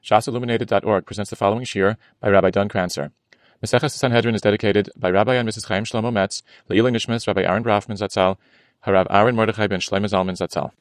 shasilluminated.org presents the following shir by Rabbi Don Kranzer. Maseches Sanhedrin is dedicated by Rabbi and Mrs. Chaim Shlomo Metz, Le'ilui Nishmas, Rabbi Aaron Brafman Zatzal, Harav Aaron Mordechai ben Shlomo Zalman Zatzal.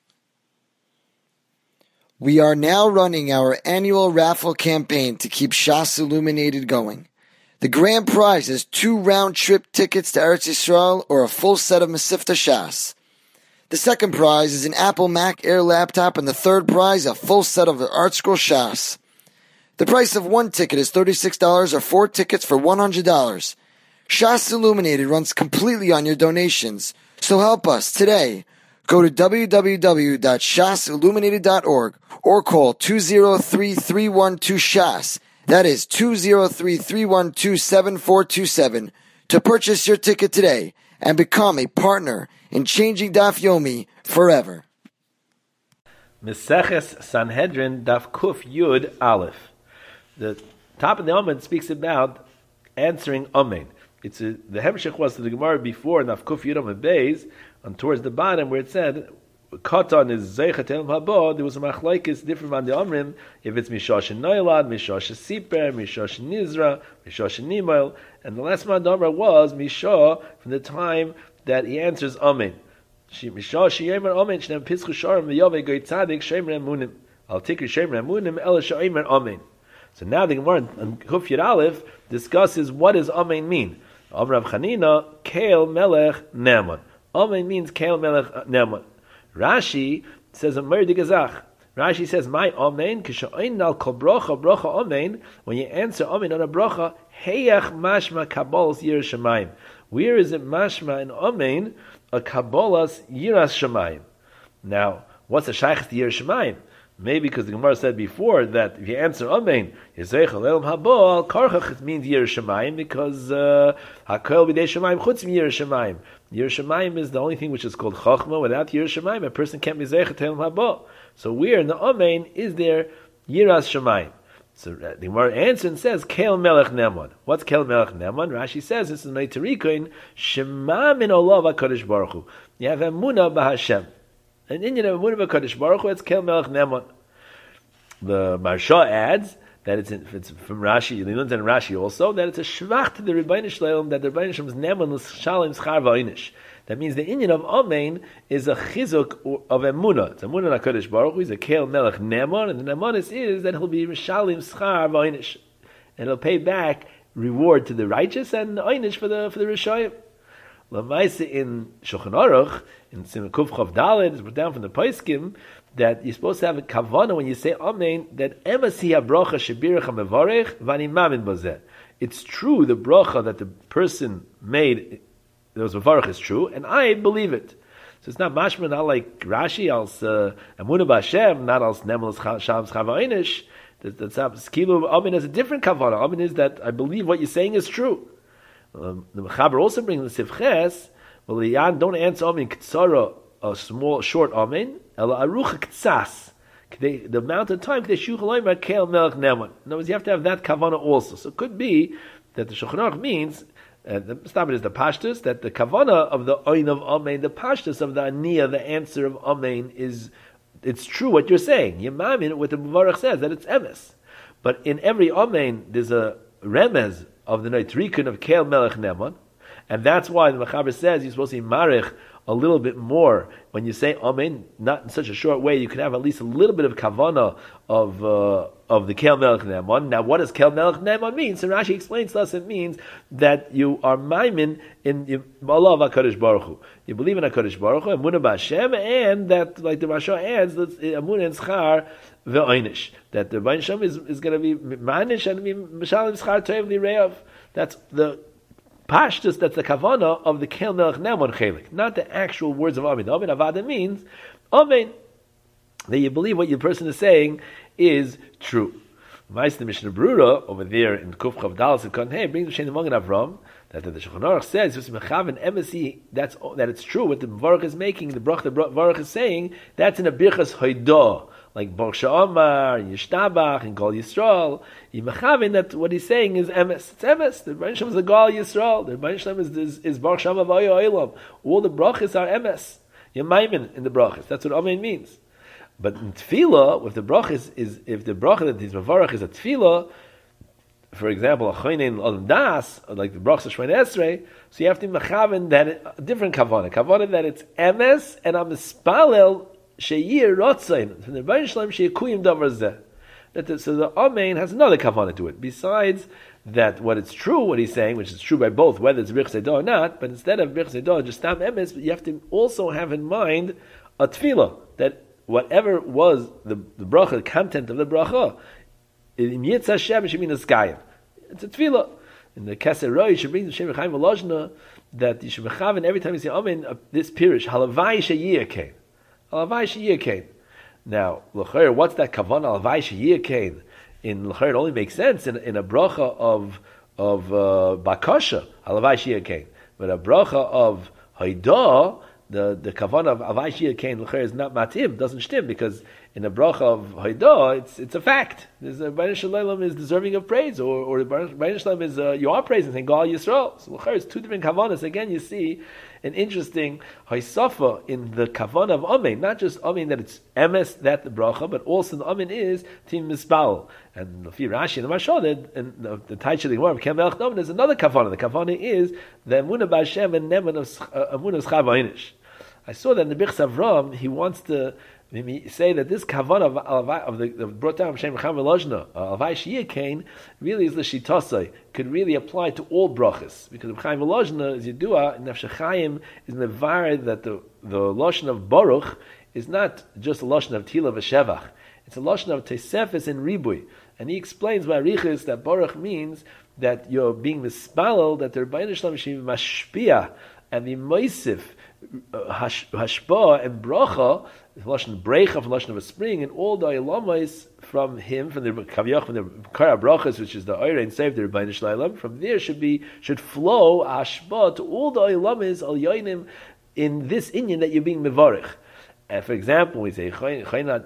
We are now running our annual raffle campaign to keep Shas Illuminated going. The grand prize is 2 round-trip tickets to Eretz Yisrael or a full set of Mesivta Shas. The second prize is an Apple Mac Air laptop, and the third prize a full set of Art Scroll Shas. The price of one ticket is $36 or 4 tickets for $100. Shas Illuminated runs completely on your donations, so help us today. Go to www.shasilluminated.org or call 203-312-SHAS. That is 203-312-7427 to purchase your ticket today and become a partner in changing Daf Yomi forever. Meseches Sanhedrin Daf Kuf Yud Aleph. The top of the Amud speaks about answering Amen. The Hemshech was to the Gemara before Daf Kuf Yud Amud Beis, and towards the bottom where it said Katan is Zeichat El Haba. There was a machlokes different from the Amrim if it's Mishash Noilad, Mishash Siper, Mishash Nizra, Mishash Nimal, and the last Madamra was Mishah from the time that he answers Amen. Mishash Yemer Amen Shnem Pischu Sharim V'Yavei Goy Tzadik Shemer Emunim Al Tikri Shemer Emunim Ela Shemer Amen. So now the Gemara on Kuf Yud Aleph discusses what does Amen mean. Amrav Chanina Keil Melech Neman. Amen means Keil Melech Neman. Rashi says a Merdi Gazach. Rashi says, "My Amen k'sha'oin al kol bracha bracha Amen." When you answer Amen on a bracha, heyach mashma kabbalas yiras shamayim. Where is it mashma in Amen a kabbalas yiras shamayim? Now, what's the shayach to yiras shamayim? Maybe because the Gemara said before that if you answer Amen, Yizeichel Elam Haba, Karchach, it means Yiras Shamayim because Hakel B'dei Shamayim Chutz Yiras Shamayim. Yiras Shamayim is the only thing which is called Chachma. Without Yiras Shamayim, a person can't be Zeichel Elam Haba. So where in the Amen is there Yiras Shamayim? So the Gemara answers and says Kel Melech Neman. What's Kel Melech Neman? Rashi says this is Neitarikoin Shema Min Olav HaKadosh Baruch Hu. You have Emunah B'Hashem. And in Emunah B'Kadosh Baruch Hu, it's Kel Melech Neman. The Marsha adds that it's from Rashi, he learns in Rashi also, that it's a shvach to the Rebbeinu Shalom, that the Rebbeinu Shalom is Neman l'shalim schar v'oinish. That means the Inyan of Amen is a chizuk of Emunah. It's Emunah HaKadosh Baruch Hu, he's a Kel Melech Neman, and the Nemanis is that he'll be Shalim schar v'oinish. And he'll pay back reward to the righteous and oinish for the Rishayim. Lamaisa in Shulchan Aruch, in Simon Kuf Chav Daled, it's brought down from the Poskim that you're supposed to have a kavanah when you say Amen, that emasi ha-bracha shebirach ha-mevarech v'ani mamin bozeh. It's true, the bracha that the person made, that was mevarech, is true, and I believe it. So it's not mashma, not like Rashi, als Emunah B'Hashem, not als Nemel Shalom Schar V'Oinish. That's Kilu Amen has a different kavanah. Amen is that I believe what you're saying is true. The Mechaber also brings the Sifches. Well, don't answer Amen Ktsara, a small, short Amen. Ela Arucha Ktsas. The amount of time. Keil Melech Neman. In other words, you have to have that kavanah also. So it could be that the Shulchan Aruch means, the Stabbat is the Pashtus, that the kavanah of the Oin of Amen, the Pashtus of the Aniyah, the answer of Amen is, it's true what you're saying. Yemamin, what the Muvarach says, that it's emes. But in every Amen, there's a remez of the Noitrikun of Keil Melech Neman, and that's why the Mechaber says you're supposed to be marich a little bit more when you say Amen, not in such a short way. You can have at least a little bit of kavanah of the Keil Melech Neman. Now, what does Keil Melech Neman mean? So Rashi explains to us it means that you are maimin in Allah of HaKadosh Baruch Hu. You believe in HaKadosh Baruch Hu, Emunah B'Hashem, and that, like the Rasha adds, Emunah and Schar V'Oinish. That the Rebbeinu Shalom is going to be manish and be Mishalim Schar Toiv Lireav. That's the Pashtus, that's the kavanah of the Keil Melech Neman chelik, not the actual words of Amen. Amen Avada means Amen, that you believe what your person is saying is true. The Mishnah Brura over there in Kuf Chav Dal Sekon Hey brings the Shem Magen Avram that the Shulchan Aruch says that it's true what the Baruch is making, the Baruch is saying, that's in a Birchas Hoidah, like Baruch Sha'amar, Yishtabach, and Gol Yisrael. Yimachavin, that what he's saying is emes. It's emes. The Rebbeinu Shalom is the Gol Yisrael. The Rebbeinu Shalom is Baruch Sha'amar V'Oyo Olam. All the brachas are emes. Yemaimin in the brachas. That's what Amen means. But in tefillah, if the bracha if the bracha that he's mevarach is a tefillah, for example, a choinen on das, like the bracha shmein esrei, so you have to mechaven that a different kavanah that it's emes and a mispalel sheyir rotzain from the Rebbeinu Shalom sheyikuyim davar zeh. So the amen has another kavanah to it besides that what it's true, what he's saying, which is true by both, whether it's Birch Sedah or not, but instead of Birch Sedah, just Tam Emes, you have to also have in mind a tefillah, that whatever was the bracha, the content of the bracha, in Yitz Hashem, it should mean a skayim. It's a tefillah. In the Keser Roy, you should bring the Shem Chaim Volozhna, that you should mechaven every time you say amen, this pirish, halavai sheyir kain. Halavai sheyir kain. Now, l'chayr, what's that kavanah, halavai sheyir kain? In l'chayr, it only makes sense in a bracha of bakasha, halavai sheyir kain. But a bracha of haidah, the kavanah of avai sheyir kain, l'chayr, is not matim, doesn't shtim, because in a bracha of haidah, it's a fact. The Rebbeinu Shalom is deserving of praise, or the Rebbeinu Shalom is you are praising, saying Gal Yisrael. So l'chayr, it's two different kavanas. Again, you see an interesting haisafa in the kavanah of amen, not just amen that it's emes that the bracha, but also the amen is tim misbal. And the Rashi and the Mashal, and the Taich of the Gemara of Kem Melech David, there's another kavanah. The kavanah is the emunah b'Hashem and neman of emunah Chav Einish. I saw that in the Birchas Avram, he wants to say that this kavanah of the brought down Shem Chaim Velozhna, Alvai Shiyah Kain, really is the Shitasai, could really apply to all brachas. Because Chaim Velozhna, as you do, Nefesh Chaim is mevared that the Lashon of Baruch is not just a Lashon of Tila v'Shevach. It's a Lashon of Tesefes and Ribui. And he explains by Arichis that Baruch means that you're being mispalel, that the Rebbeinu Shalom Shim Mashpia, and the Moisif, Hashpa and Bracha, Lashon Brecha, from Lashon of a spring, and all the Ilamais from him, from the Kaviyach, from the Kara Brachas, which is the Oirein Seif, the Rebbeinu Shalom, from there should flow Hashpa to all the Ilamais Al Yoinim in this Inyan that you're being Mevarich. For example, we say Chayin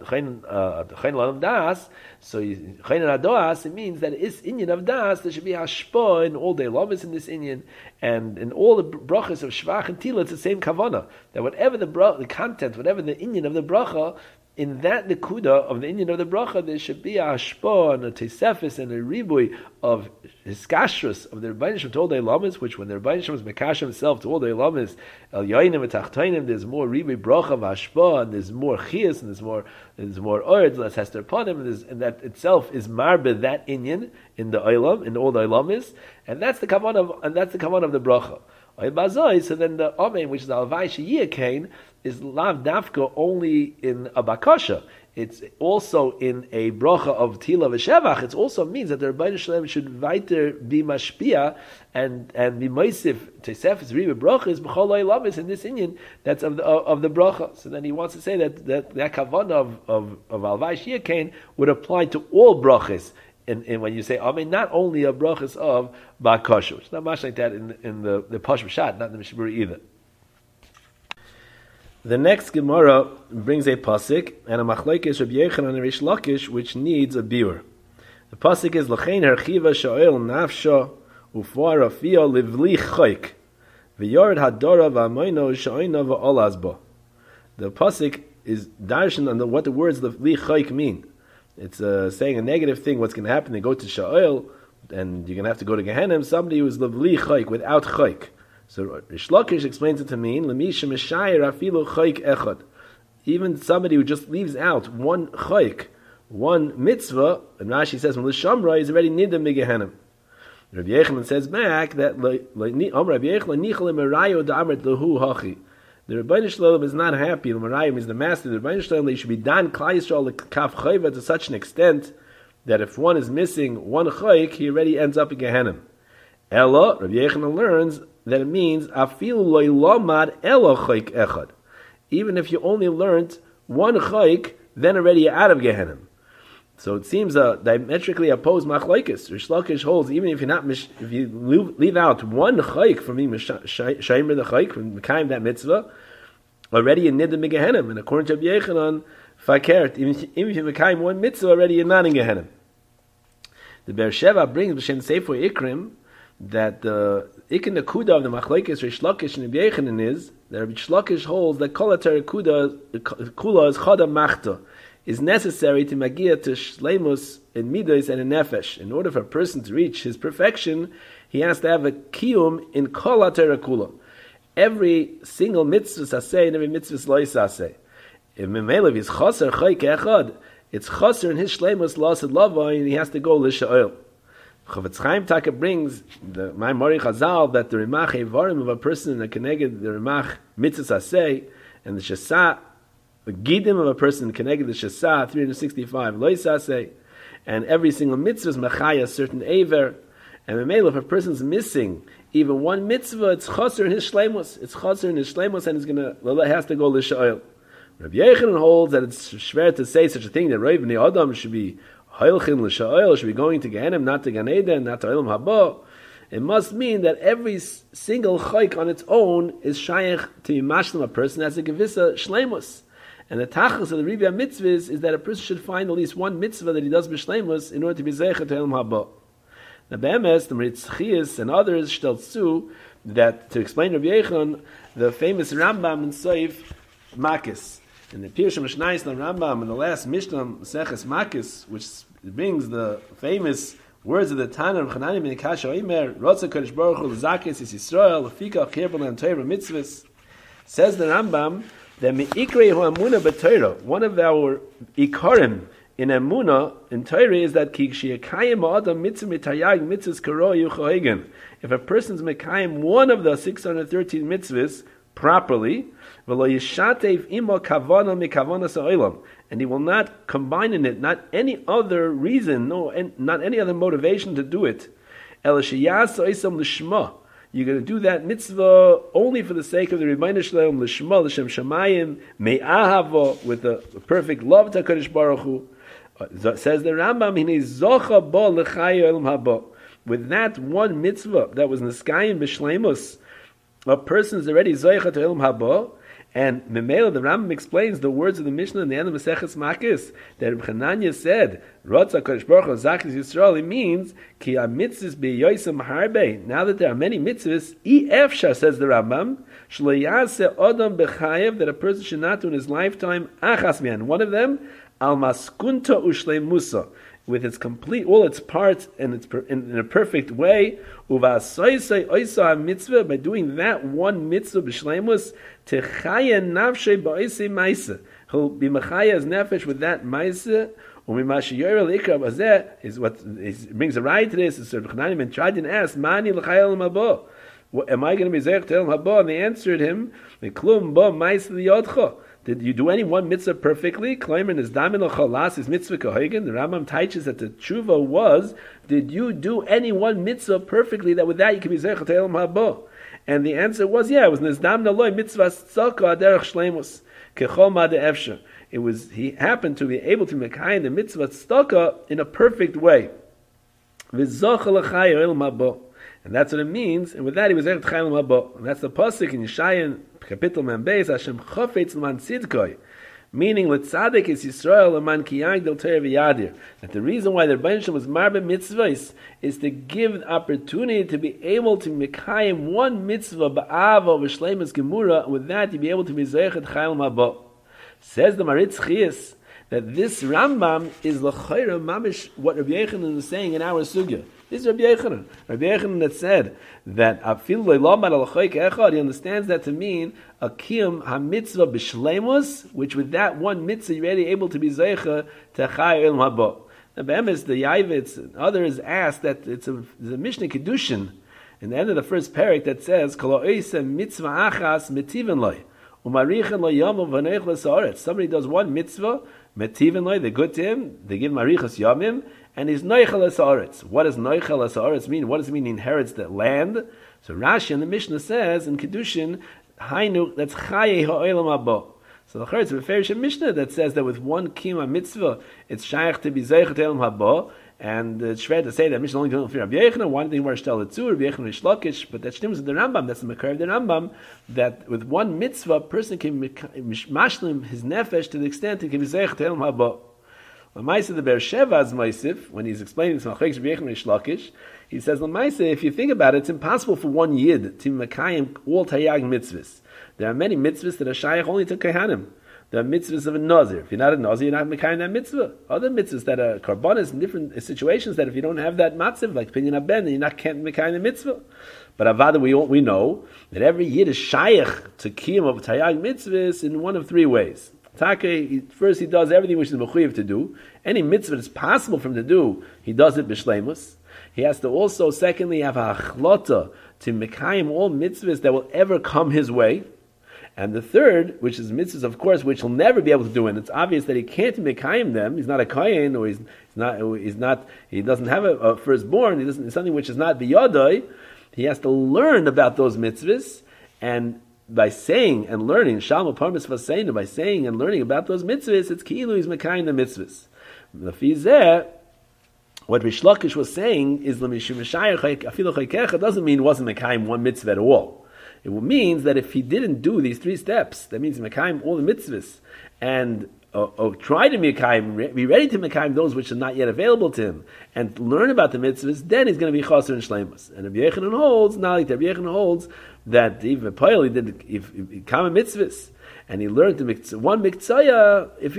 Ladam Das, so Chayin Adoas, it means that it's Inyan of Das, there should be Hashpa in all the Lamas in this Inyan, and in all the brachas of Shvach and Tila, it's the same Kavanah, that whatever the content, whatever the Inyan of the bracha, in that nekuda of the Inyan of the bracha, there should be a hashpa and a tesefis and a ribui of hiskashrus of the Rebbeinu Shalom to all the Elamis, which when the Rebbeinu Shalom is mekash himself to all the Elamis, el yoinim and tachtainim, there's more ribui bracha of hashpa, and there's more chias, and there's more oretz, less hester upon him, and that itself is marbe that Inyan in the Elam, in all the Elamis, and that's the kavanah of the bracha. So then the amen, which is alvai sheyir kain, is lav dafka only in a bakasha. It's also in a bracha of tila v'shevach. It also means that the Rebbeinu Shalom should weiter be mashpia and be meisif tesefes riba brachas b'chol ha'olamis in this inyan that's of the bracha. So then he wants to say that kavanah of alvai sheyir kain would apply to all brachas. And when you say amen, not only a brachas of bakasha, it's not much like that in the Pashim Shat, not in the Mishmur either. The next Gemara brings a pasuk and a machlokes Rabbi Yochanan and Rish Lakish, which needs a biur. The pasuk is L'chein harchiva sha'oil nafsha ufar afia livli chayk v'yard hadara v'amayno sha'oina v'olazba. The pasuk is darshan on what the words livli chayk mean. It's saying a negative thing. What's going to happen? They go to Sha'ol, and you're going to have to go to Gehenna. Somebody who is livli chayk without chayk. So Rish Lakish explains it to mean lemisha mishayir afilu chayk echad. Even somebody who just leaves out one chayk, one mitzvah, and Rashi says from Lishamra is already nida migehenim. Rabbi Yochanan says back that Rabbi Yochanan nichel merayo da'amrit lehu hachi. The Rebbeinu Shalom is not happy. The Merayim is the master. The Rebbeinu Shalom, they should be done Klal Yisrael kaf chayva to such an extent that if one is missing one chayk, he already ends up in Gehenna. Ella, Rabbi Yochanan learns that it means afilu loy lomad elo chayk echad. Even if you only learned one chayk, then already you're out of Gehenna. So it seems a diametrically opposed machlokes. Rish Lakish holds even if you leave out one chayk from being shaymer the chayk from mekayim that mitzvah, already in niddah megehenim. And according to Rabbi Yochanan, fakert even if you mekayim one mitzvah, already you're not in Gehenim. The Be'er Sheva brings b'shem Sefer Ikrim that the ikin nekuda of the machlokes Rish Lakish and Rabbi Yochanan is that Rish Lakish holds that kol ater kula is chada machta. is necessary to magia to shleimus in midos and in nefesh. In order for a person to reach his perfection, he has to have a kiyum in kol ha-Torah kula. Every single mitzvah saseh and every mitzvah lo saseh. If Memelev is chaser chay ke'echad, it's chaser in his shleimus lasid lava, and he has to go l'sha'ol. Chavetz Chaim Taka brings the Maimori Chazal that the Rimach Evarim of a person that connected the Rimach mitzvah saseh and the shasa, the gidim of a person connected the shasa 365 lo saseh, and every single mitzvah is machaya a certain aver. And Memelev, if a person's missing even one mitzvah, it's chaser in his shleimus. It's chaser in his shleimus, and has to go l'sha'ol. Rabbi Yochanan holds that it's schwer to say such a thing, that Rav Bnei Adam should be Hoilchin l'sha'ol, should be going to Gehenim, not to Gan Eden, not to Olam Haba. It must mean that every single chayk on its own is shayach to mashlim a person as a gevissa shleimus. And the tachlis of the Ribya mitzvahs is that a person should find at least one mitzvah that he does b'shleimus in order to be zeichet to Olam Haba. Now, Be'emes, the Meritz Chias and others shteltzu that to explain Rabbi Yochanan, the famous Rambam in Soif Makis. In the Pirush Mishnayis the Rambam in the last Mishnah Seches Makis, which brings the famous words of the Tana of Chanani ben Kasha Omer, Rotza Kodesh Baruch Hu L'Zakis Is Yisrael L'Fika Chirban and Torah Mitzvahs. Says the Rambam that Me'ikrei Hu Amuna B'Torah, one of our Ikarim in Amuna in Torah is that Ki Sheyakayim Adam Mitzvah Mitayag Mitzvahs Karo Yuchoigen. If a person's Mekayim one of the 613 mitzvahs properly, and he will not combine in it, not any other reason, not any other motivation to do it. You're going to do that mitzvah only for the sake of the Rebbeinu Shalom, l'shma, l'shem shamayim, me'ahava, with the perfect love to HaKadosh Baruch Hu. Says the Rambam, with that one mitzvah that was niskayim b'shleimus, a person is already zoicha to Olam Haba. And Memela, the Rambam explains the words of the Mishnah in the end of Maseches Makis that Reb Chananya said, Rotza Kodesh Baruch Hu Zakis Yisrael. It means Ki mitzvahs beyoisam harbe. Now that there are many mitzvahs, efshar, says the Rambam, shlo yaseh adam bechayev, that a person should not do in his lifetime achas mian. One of them, al maskunta ushleimusa, with its complete, all its parts and in a perfect way. Uvasoisei oisa mitzvah, by doing that one mitzvah b'shleimus, techaya nafshei ba'oisei ma'isa. He'll be mechaya's nefesh with that ma'isa. Umimashi yorel ikra bazeh is what brings a right to this. So Chanan ben Chadin asked, "Mani l'chayel mabo? Am I going to be zeich to El Haba?" And they answered him, "Klum bo ma'isa liyodcha." Did you do any one mitzvah perfectly? Klaimer is damin l'chalas is mitzvah kahoigen. The Rambam teaches that the tshuva was, did you do any one mitzvah perfectly that with that you can be zeich to El Haba? And the answer was, yeah, it was nizdam naloi mitzvah tzaka derech shleimus kechol ma de'efsher. It was, he happened to be able to make the mitzvah tzaka in a perfect way. V'zocha l'chai El Haba. And that's what it means. And with that, he was zeich to El Haba. And that's the pasuk in Yeshayan Kapitel Membeis, Hashem chofetz l'man tzidkoi, meaning l'tzadik is Yisrael l'man kiyag del Torah v'yadir. That the reason why the Rebbeinu Shalom was marbe mitzvahs is to give an opportunity to be able to mekayim one mitzvah ba'ava v'shleimus gemura, and with that you be able to be zeichet chayil mabo. Says the Maritz Chias that this Rambam is l'chayra mamish what Rabbi Yochanan is saying in our sugya. This is Rabbi Yochanan. Rabbi Yochanan that said that afil le'lamad al-choyk echad, he understands that to mean a kiyum ha-mitzvah b'shleimus, which with that one mitzvah you're already able to be zeicha to chay ilm haba. Now, Be'emes, the Yavitz and others asked that there's a Mishnah Kedushin in the end of the first parak that says kol ha'oisem mitzvah achas metiven loy u'marichan lo yomim v'neich l'sa'aretz. Somebody does one mitzvah, metiven loy, they're good to him, they give marichas yomim, and he's noichel ha'aretz. What does noichel ha'aretz mean? What does it mean he inherits the land? So Rashi in the Mishnah says in Kedushin, Hainu, that's chaye ha'olam haba. So the Charetz refers to a Mishnah that says that with one kiyum mitzvah, it's shaykh to be zeichet ha'olam haba. And it's fair to say that Mishnah only doesn't fear Rabbi Yochanan. One thing where Shtel Tzu, Rabbi Yochanan Rish Lakish, but that stems with the Rambam. That's the Makar of the Rambam. That with one mitzvah, a person can mashlim his nefesh to the extent he can be zeichet ha'olam haba. L'maisa the Be'er Sheva's Maisif, when he's explaining this Machlekes Rabbi Yochanan Rish Lakish, he says, L'maisa, if you think about it, it's impossible for one yid to mekayim all tayag mitzvahs. There are many mitzvahs that are shaykh only to Kohanim. the mitzvahs of a nazir. If you're not a nazir, you're not mekayim that mitzvah. Other mitzvahs that are karbanis in different situations, that if you don't have that matziv, like pinyin haben, then you're not mekayim the mitzvah. But avada, we know that every yid is shaykh to kiyum of tayag mitzvahs in one of three ways. First, he does everything which is mechuyev to do. Any mitzvah that's possible for him to do, he does it b'shleimus. He has to also, secondly, have a achlota to mekayim all mitzvahs that will ever come his way. And the third, which is mitzvahs, of course, which he'll never be able to do, and it's obvious that he can't mekayim them. He's not a kohen, or he doesn't have a firstborn. It's something which is not biyadai. He has to learn about those mitzvahs, and by saying and learning, Shalom Parmis Vaseinu, by saying and learning about those mitzvahs, it's ki'ilu he's mekayim the mitzvahs. Lafizeh, what Rish Lakish was saying is l'mishum mishayach afilu chaykecha doesn't mean he wasn't mekayim one mitzvah at all. It means that if he didn't do these three steps, that means mekayim all the mitzvahs and try to mekayim, be ready to mekayim those which are not yet available to him, and learn about the mitzvahs, then he's going to be chaser and shleimus. And Rabbi Yechanan holds, not like Rabbi Yechanan holds, that even Paul, he did common mitzvahs, and he learned the one miktzaya. If he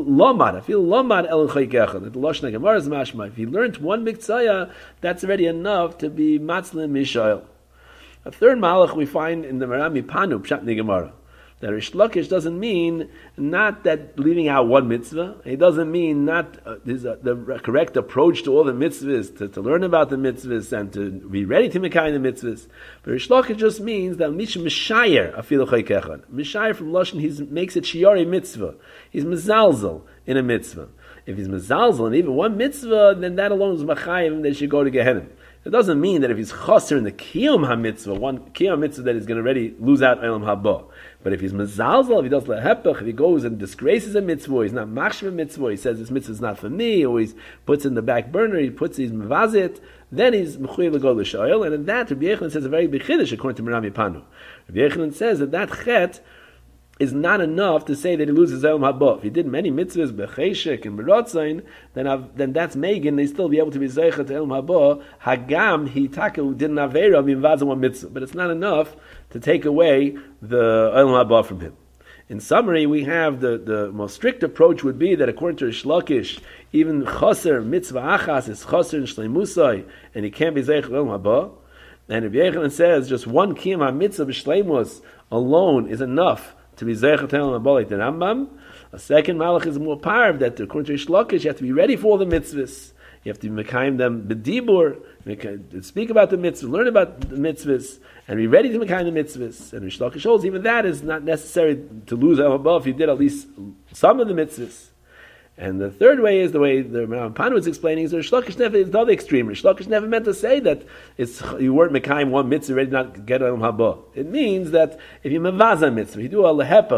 lomad el chaykecha, the lashon Gemara is mashma. If he learned one miktzaya, that's already enough to be matzlin mishael. A third malach we find in the Marami Panu Pshat Gemara. That Rish Lakish doesn't mean not that leaving out one mitzvah. It doesn't mean not the correct approach to all the mitzvahs, to learn about the mitzvahs and to be ready to mekayim the mitzvahs. But Rish Lakish just means that Misha Mishayer afilu chaykecha. Mishayer from Lashon, he makes it shiori mitzvah. He's mezalzel in a mitzvah. If he's mezalzel in even one mitzvah, then that alone is machayim, they should go to Gehenna. It doesn't mean that if he's chaser in the kiyum ha-mitzvah, one kiyum mitzvah that he's going to already lose out elam haba. But if he's mezalzel, if he does lehepech, if he goes and disgraces a mitzvah, he's not machshim a mitzvah, he says this mitzvah is not for me, or he puts in the back burner, he's mevazit, then he's mechuyev l'go l'shoyel, and in that, Rabbi Yechanan says a very big chiddush according to Merami Panu. Rabbi Yechanan says that chet is not enough to say that he loses Elam Haba. If he did many mitzvahs, becheshek and berotzain, then that's Megan, they still be able to be Zeichet to Elam Haba. Hagam, he taku didn't avera b'invazah one mitzvah. But it's not enough to take away the Elam Haba from him. In summary, we have the most strict approach would be that according to Rish Lakish, even chaser mitzvah achas is chaser in shleimusai, and he can't be Zeichet Elam Haba. And Rabbi Yechanan says just one kiyum ha-mitzvah b'shleimus alone is enough to be Zeichet Elam Haba like the Rambam. A second malach is more powerful that according to Rish Lakish, you have to be ready for all the mitzvahs. You have to mekayim them b'dibur, speak about the mitzvahs, learn about the mitzvahs, and be ready to mekayim the mitzvahs. And Rish Lakish holds even that is not necessary to lose Elam Haba if you did at least some of the mitzvahs. And the third way is the way the Rambam Panu is explaining is Rish Lakish never is the other extreme. Rish Lakish never meant to say that you weren't mekayim one mitzvah ready not to get Elam Haba. It means that if you mevazah mitzvah, you do a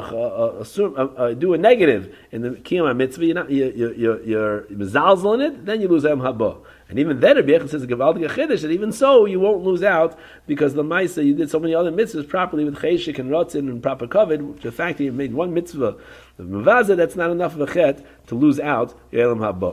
lehepach, do a negative in the kiyum mitzvah, you're mezalzel in it, then you lose Elam Haba. And even then, Rabbi Yechanan says a gevaldik chiddush that even so you won't lose out because the ma'isa you did so many other mitzvahs properly with cheshik and rotzin and proper covet. The fact that you made one mitzvah, the mevazah, that's not enough of a chet to lose out Elam Haba.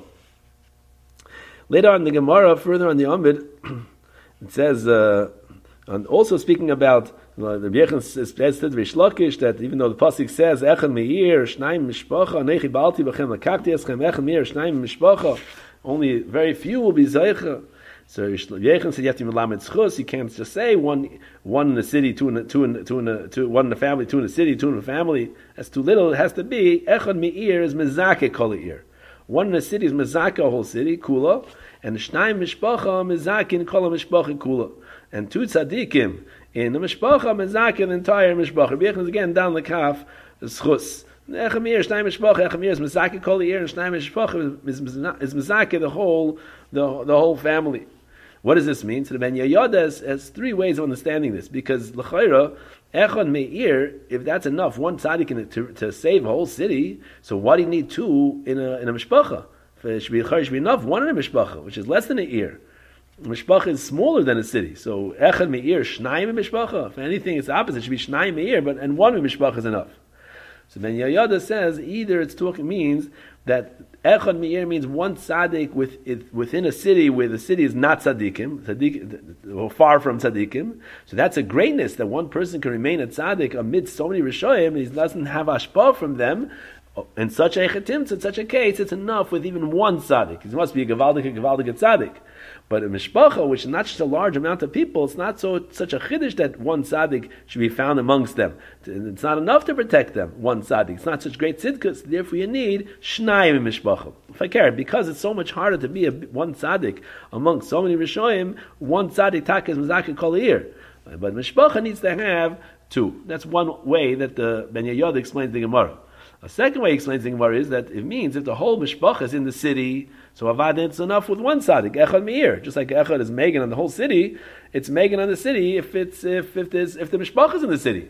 Later on in the Gemara, further on the Amid, it says, and also speaking about the Yechanan says to Rish Lakish that even though the pasuk says Echan Meir Shnaim Mishpacha Nechi Balti B'chem Lakakti Eschem Echan Meir Shnaim Mishpacha, only very few will be Zeicha. So Yechanan said you have to be Melamed Schus. You can't just say one in the city, two in one in the family, two in the city, two in the family. That's too little. It has to be Echad Meir is Mezake Kol. One in the city is Mezake a whole city, Kula, and Shnaim Mishpacha Mezake in Kol Mishpacha Kula, and two tzaddikim in the Mishpacha Mezake the entire Mishpacha. Yechanan is again down the kaf Schus. Echamir, Shnai Mishpacha, Echamir is Mezake Kol Year, and Shnai Mishpacha is Mezake the whole family. What does this mean? So the Ben Yehoyada has three ways of understanding this, because L'chayra, Echon Meir, if that's enough, one tzaddik to save a whole city, so why do you need two in a Mishpacha? It should be enough, one in a Mishpacha, which is less than a year. Mishpacha is smaller than a city, so Echon Meir, Shnai Mishpacha. If anything, it's the opposite. It should be Shnai Meir, and one in Mishpacha is enough. So Ben Yehoyada says either means that Echad Meir means one tzaddik within a city where the city is not tzaddikim, or far from tzaddikim. So that's a greatness that one person can remain a tzaddik amidst so many rishoyim, and he doesn't have ashpah from them. In such a chetimtz, in such a case, it's enough with even one tzaddik. It must be a gevaldik tzaddik. But a mishpacha, which is not just a large amount of people, it's not such a chiddush that one tzaddik should be found amongst them. It's not enough to protect them, one tzaddik. It's not such great tzidkus, therefore you need shnayim mishpacha. If I care, because it's so much harder to be one tzaddik amongst so many rishoyim, one tzaddik tak is mizakeh kol ha'ir. But mishpacha needs to have two. That's one way that the Ben Yehoyada explains the Gemara. A second way he explains the Gemara is that it means if the whole mishpacha is in the city, so avad it's enough with one tzaddik, echad meir. Just like echad is megan on the whole city, it's megan on the city if the mishpacha is in the city.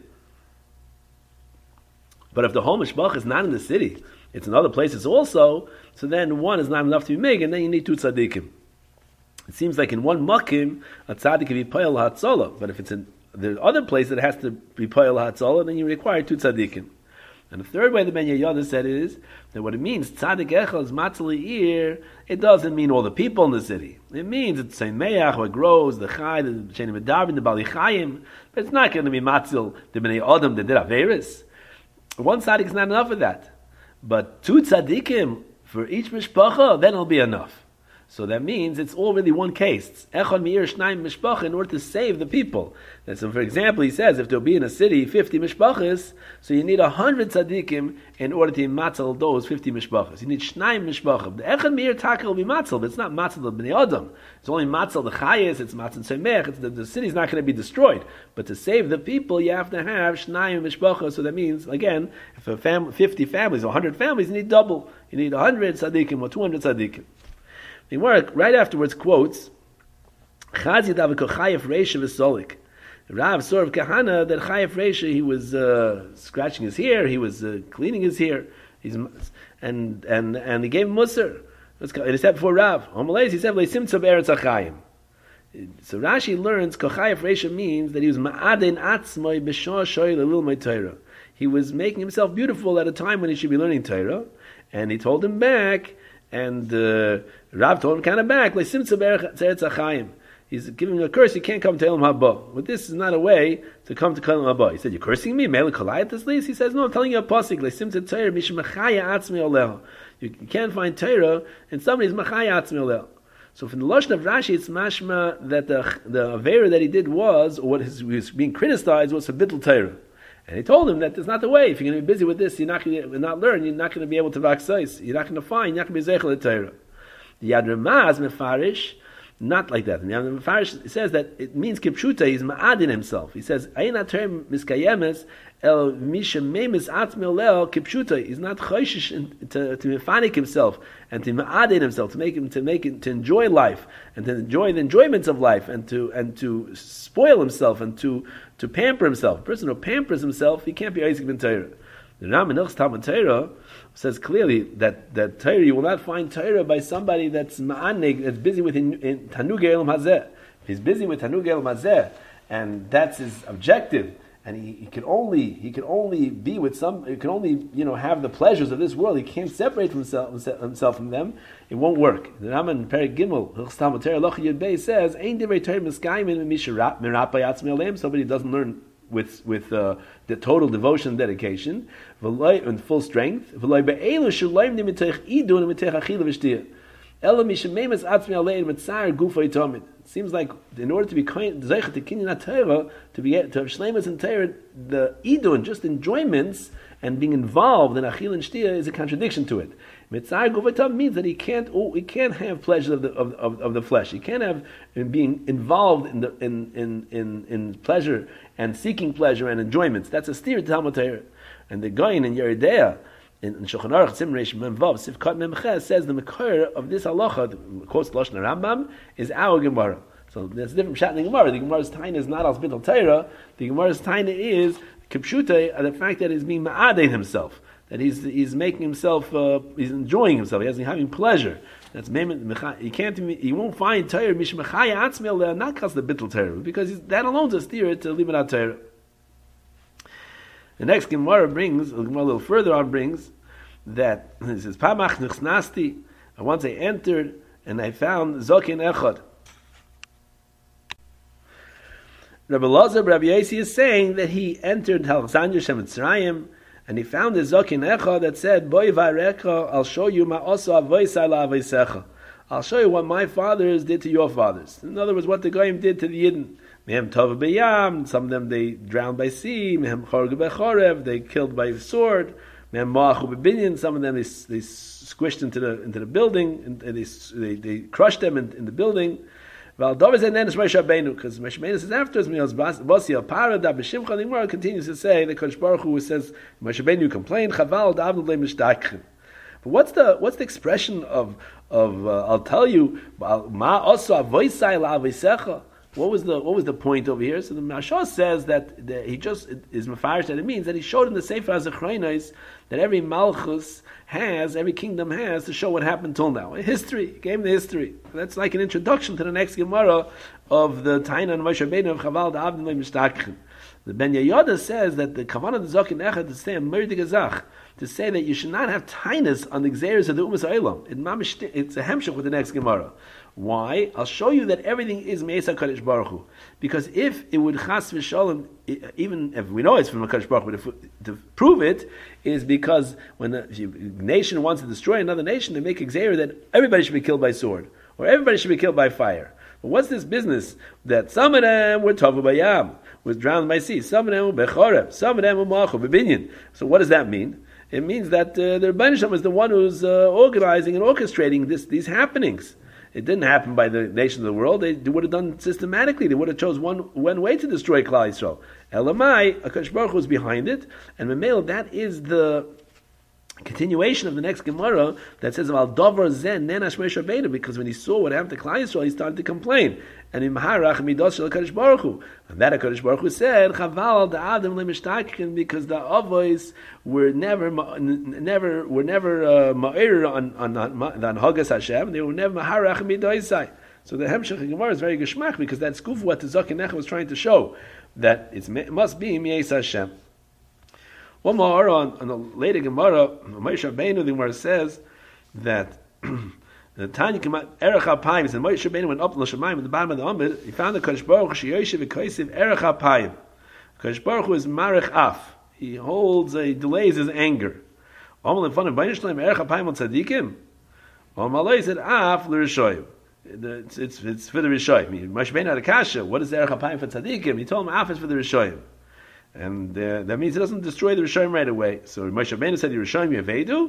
But if the whole mishpacha is not in the city, it's in other places also, so then one is not enough to be megan, then you need two tzaddikim. It seems like in one makim, a tzaddik can be poyel hatzolah, but if it's in the other place that it has to be poyel hatzolah, then you require two tzaddikim. And the third way the Ben Yehoyada said is that what it means, tzaddik echad is matzali ir, it doesn't mean all the people in the city. It means it's Saint Meach, what grows, the chai, the shenim medavin, the bali chayim, but it's not going to be matzil the bnei adam that did averis. One tzaddik is not enough of that, but two tzaddikim for each mishpacha, then it'll be enough. So that means it's all really one case. Echad meir shnayim mishpacha in order to save the people. And so, for example, he says if there'll be in a city 50 mishpachas, so you need 100 tzaddikim in order to matzal those 50 mishpachas. You need shnayim mishpacha. The echad meir taka will be matzal, but it's not matzal the bnei adam. It's only matzal the chayes. It's matzal semech. The city's not going to be destroyed. But to save the people, you have to have shnayim mishpacha. So that means again, if 50 families or 100 families, you need double. You need 100 tzaddikim or 200 tzaddikim. The Gemara right afterwards quotes Chazid Aviko Chayef Reisha V'Solik. Rav saw of Kahana that Chayef Reisha, he was scratching his hair, he was cleaning his hair, and he gave him Musar. He said before Rav, he said Leisim Tzav Eretz Achayim. So Rashi learns Kochayef Reisha means that he was Ma'adin Atzmoi B'Shah Shoy L'Lilmei Torah. He was making himself beautiful at a time when he should be learning Torah, and he told him back. And Rav told him kind of back, he's giving him a curse, you can't come to Elam Haba. But this is not a way to come to Elam Haba. He said, you're cursing me? He says, no, I'm telling you a pasuk. You can't find Torah, and somebody's machaya atzmi oleh. So from the Lashon of Rashi, it's mashma that the avera that he did was, or what he was being criticized was for bittul Torah. And he told him that it's not the way. If you're going to be busy with this, you're not going to not learn. You're not going to be able to vaxais. You're not going to find. You're not going to be zeichel Torah. The Yad Ramaz mefarish, not like that. The Yad Mefarish says that it means kipshuta. He's ma'adin himself. He says ayin term miskayemes el misha memes atzmi olel kipshuta. He's not choishish to mefanik himself and to ma'adin himself to enjoy life and to enjoy the enjoyments of life and to spoil himself and to pamper himself. A person who pampers himself, he can't be Isaac ben Torah. The Ram Menach's Talmud Torah says clearly that Torah, you will not find Torah by somebody that's ma'anig, that's busy with in Tanug Elam Hazeh. If he's busy with Tanug Elam Hazeh, and that's his objective, and he can only be with some, he can only have the pleasures of this world. He can't separate himself from them. It won't work. The Raman Perek Gimel Hilchos Talmud Torah Loch Yud Beis says, "Ein divrei Torah miskayim misharat mirapay atzmi aleim." Somebody doesn't learn with the total devotion and dedication, and full strength. It seems like in order to be zeicha to kinyan Torah, to have shleimus in Torah, the idun, just enjoyments and being involved in achil and shtia, is a contradiction to it. Mitzar gufatam means that he can't have pleasure of the flesh. He can't have being involved in pleasure and seeking pleasure and enjoyments. That's a steer to Talmud Torah. And the Goyin in Yeridea in Shulchan Aruch Tzimreish Memvav Sivkat Memches says the makor of this halacha, quotes Lashon Rambam, is our Gemara. So that's a different shot in the Gemara. The Gemara's taina is not as bittul Torah. The Gemara's taina is kipshuta, the fact that he's being ma'adeh himself, that he's making himself, he's enjoying himself, he's having pleasure. That's he won't find Torah mishmachaya atzmil not because the bittul Torah, because that alone is a steer to leave it out Torah. The next Gemara brings, a little further on brings, that he says, Pamach nichnasti, and once I entered, and I found Zokin Echad. Rabbi Lazar, Rabbi Yossi is saying that he entered Alexandria Shemitzrayim, and he found a Zokin Echad that said, Boi Varecha, I'll show you ma'osa avoisai la'avaisecha. I'll show you what my fathers did to your fathers. In other words, what the Goyim did to the Yidden. Mehem tov b'yam, some of them they drowned by sea. Mehem chorg b'chorev, they killed by sword. Mehem ma'achu b'binyan, some of them they squished into the building, and they crushed them in the building. Well, David said, "Then it's Moshe Rabbeinu," because Moshe Rabbeinu says afterwards, "Basi al para da b'shimcha." The Gemara continues to say the Kodesh Baruch Hu says, "Moshe Rabbeinu complained, Chaval davnu le'mishdakchen." But what's the expression of I'll tell you ma also avoisai la'aveisecha? What was the point over here? So the Mashal says that he just is mafarish that it means that he showed in the Sefer HaZechraynos that every malchus has, every kingdom has, to show what happened till now. History, he gave him the history. That's like an introduction to the next Gemara of the Taina and Moshe Rabbeinu of Chaval Da'avdim Le'Mishdakchen. The Ben Yehoyada says that the Kavanah of the Zokin Echad to say a Merdig Azach, to say that you should not have tainas on the Xeris of the Umas Ha'olam. It's a hemshech with the next Gemara. Why? I'll show you that everything is Me'esa Kadosh Baruch Hu. Because if it would chas v'shalom, even if we know it's from Kadosh Baruch Hu, to prove it is because when a nation wants to destroy another nation, they make a Xeris that everybody should be killed by sword, or everybody should be killed by fire. But what's this business that some of them were tovu bayam, was drowned by sea, some of them were bechoreb, some of them were ma'achu b'binyan? So what does that mean? It means that the Rebbeinu Shalom is the one who's organizing and orchestrating these happenings. It didn't happen by the nations of the world. They would have done systematically. They would have chose one way to destroy Klal Yisrael. Elamai, HaKadosh Baruch Hu was behind it, and Memel, that is the continuation of the next Gemara that says about Dover Zen Nenash Moshe Rabbeinu, because when he saw what happened to Klal Yisrael, he started to complain. And in Maharach Midos Shel HaKadosh Baruch Hu, and that HaKadosh Baruch Hu said, Chaval Da'adam Le'Mishtakin, because the Avos were never ma'ir on Hagas Hashem, they were never Maharach Midoisai. So the Hemshech Gemara is very geschmack, because that's Kufu what the Zokin Echad was trying to show, that it must be Mi'es Hashem. One more on the later Gemara, Moshe Rabbeinu, the Gemara says that the Tanya came out Erech HaPayim, and Moshe Rabbeinu went up to L'Shamayim at the bottom of the Amud. He found the Kodesh Baruch Hu Sheyoshev V'Kosev Erech HaPayim. Kodesh Baruch Hu is Marech Af. He delays his anger. Omal in front of Bnei Shloim Erech HaPayim on Tzadikim. Omal said Af l'Rishoyim. It's for the Rishoyim. Moshe Rabbeinu had a kasha. What is Erech HaPayim for Tzadikim? He told him Af is for the Rishoyim. And that means it doesn't destroy the Rishoyim right away. So Moshe Rabbeinu said, the Rishoyim Yevedu.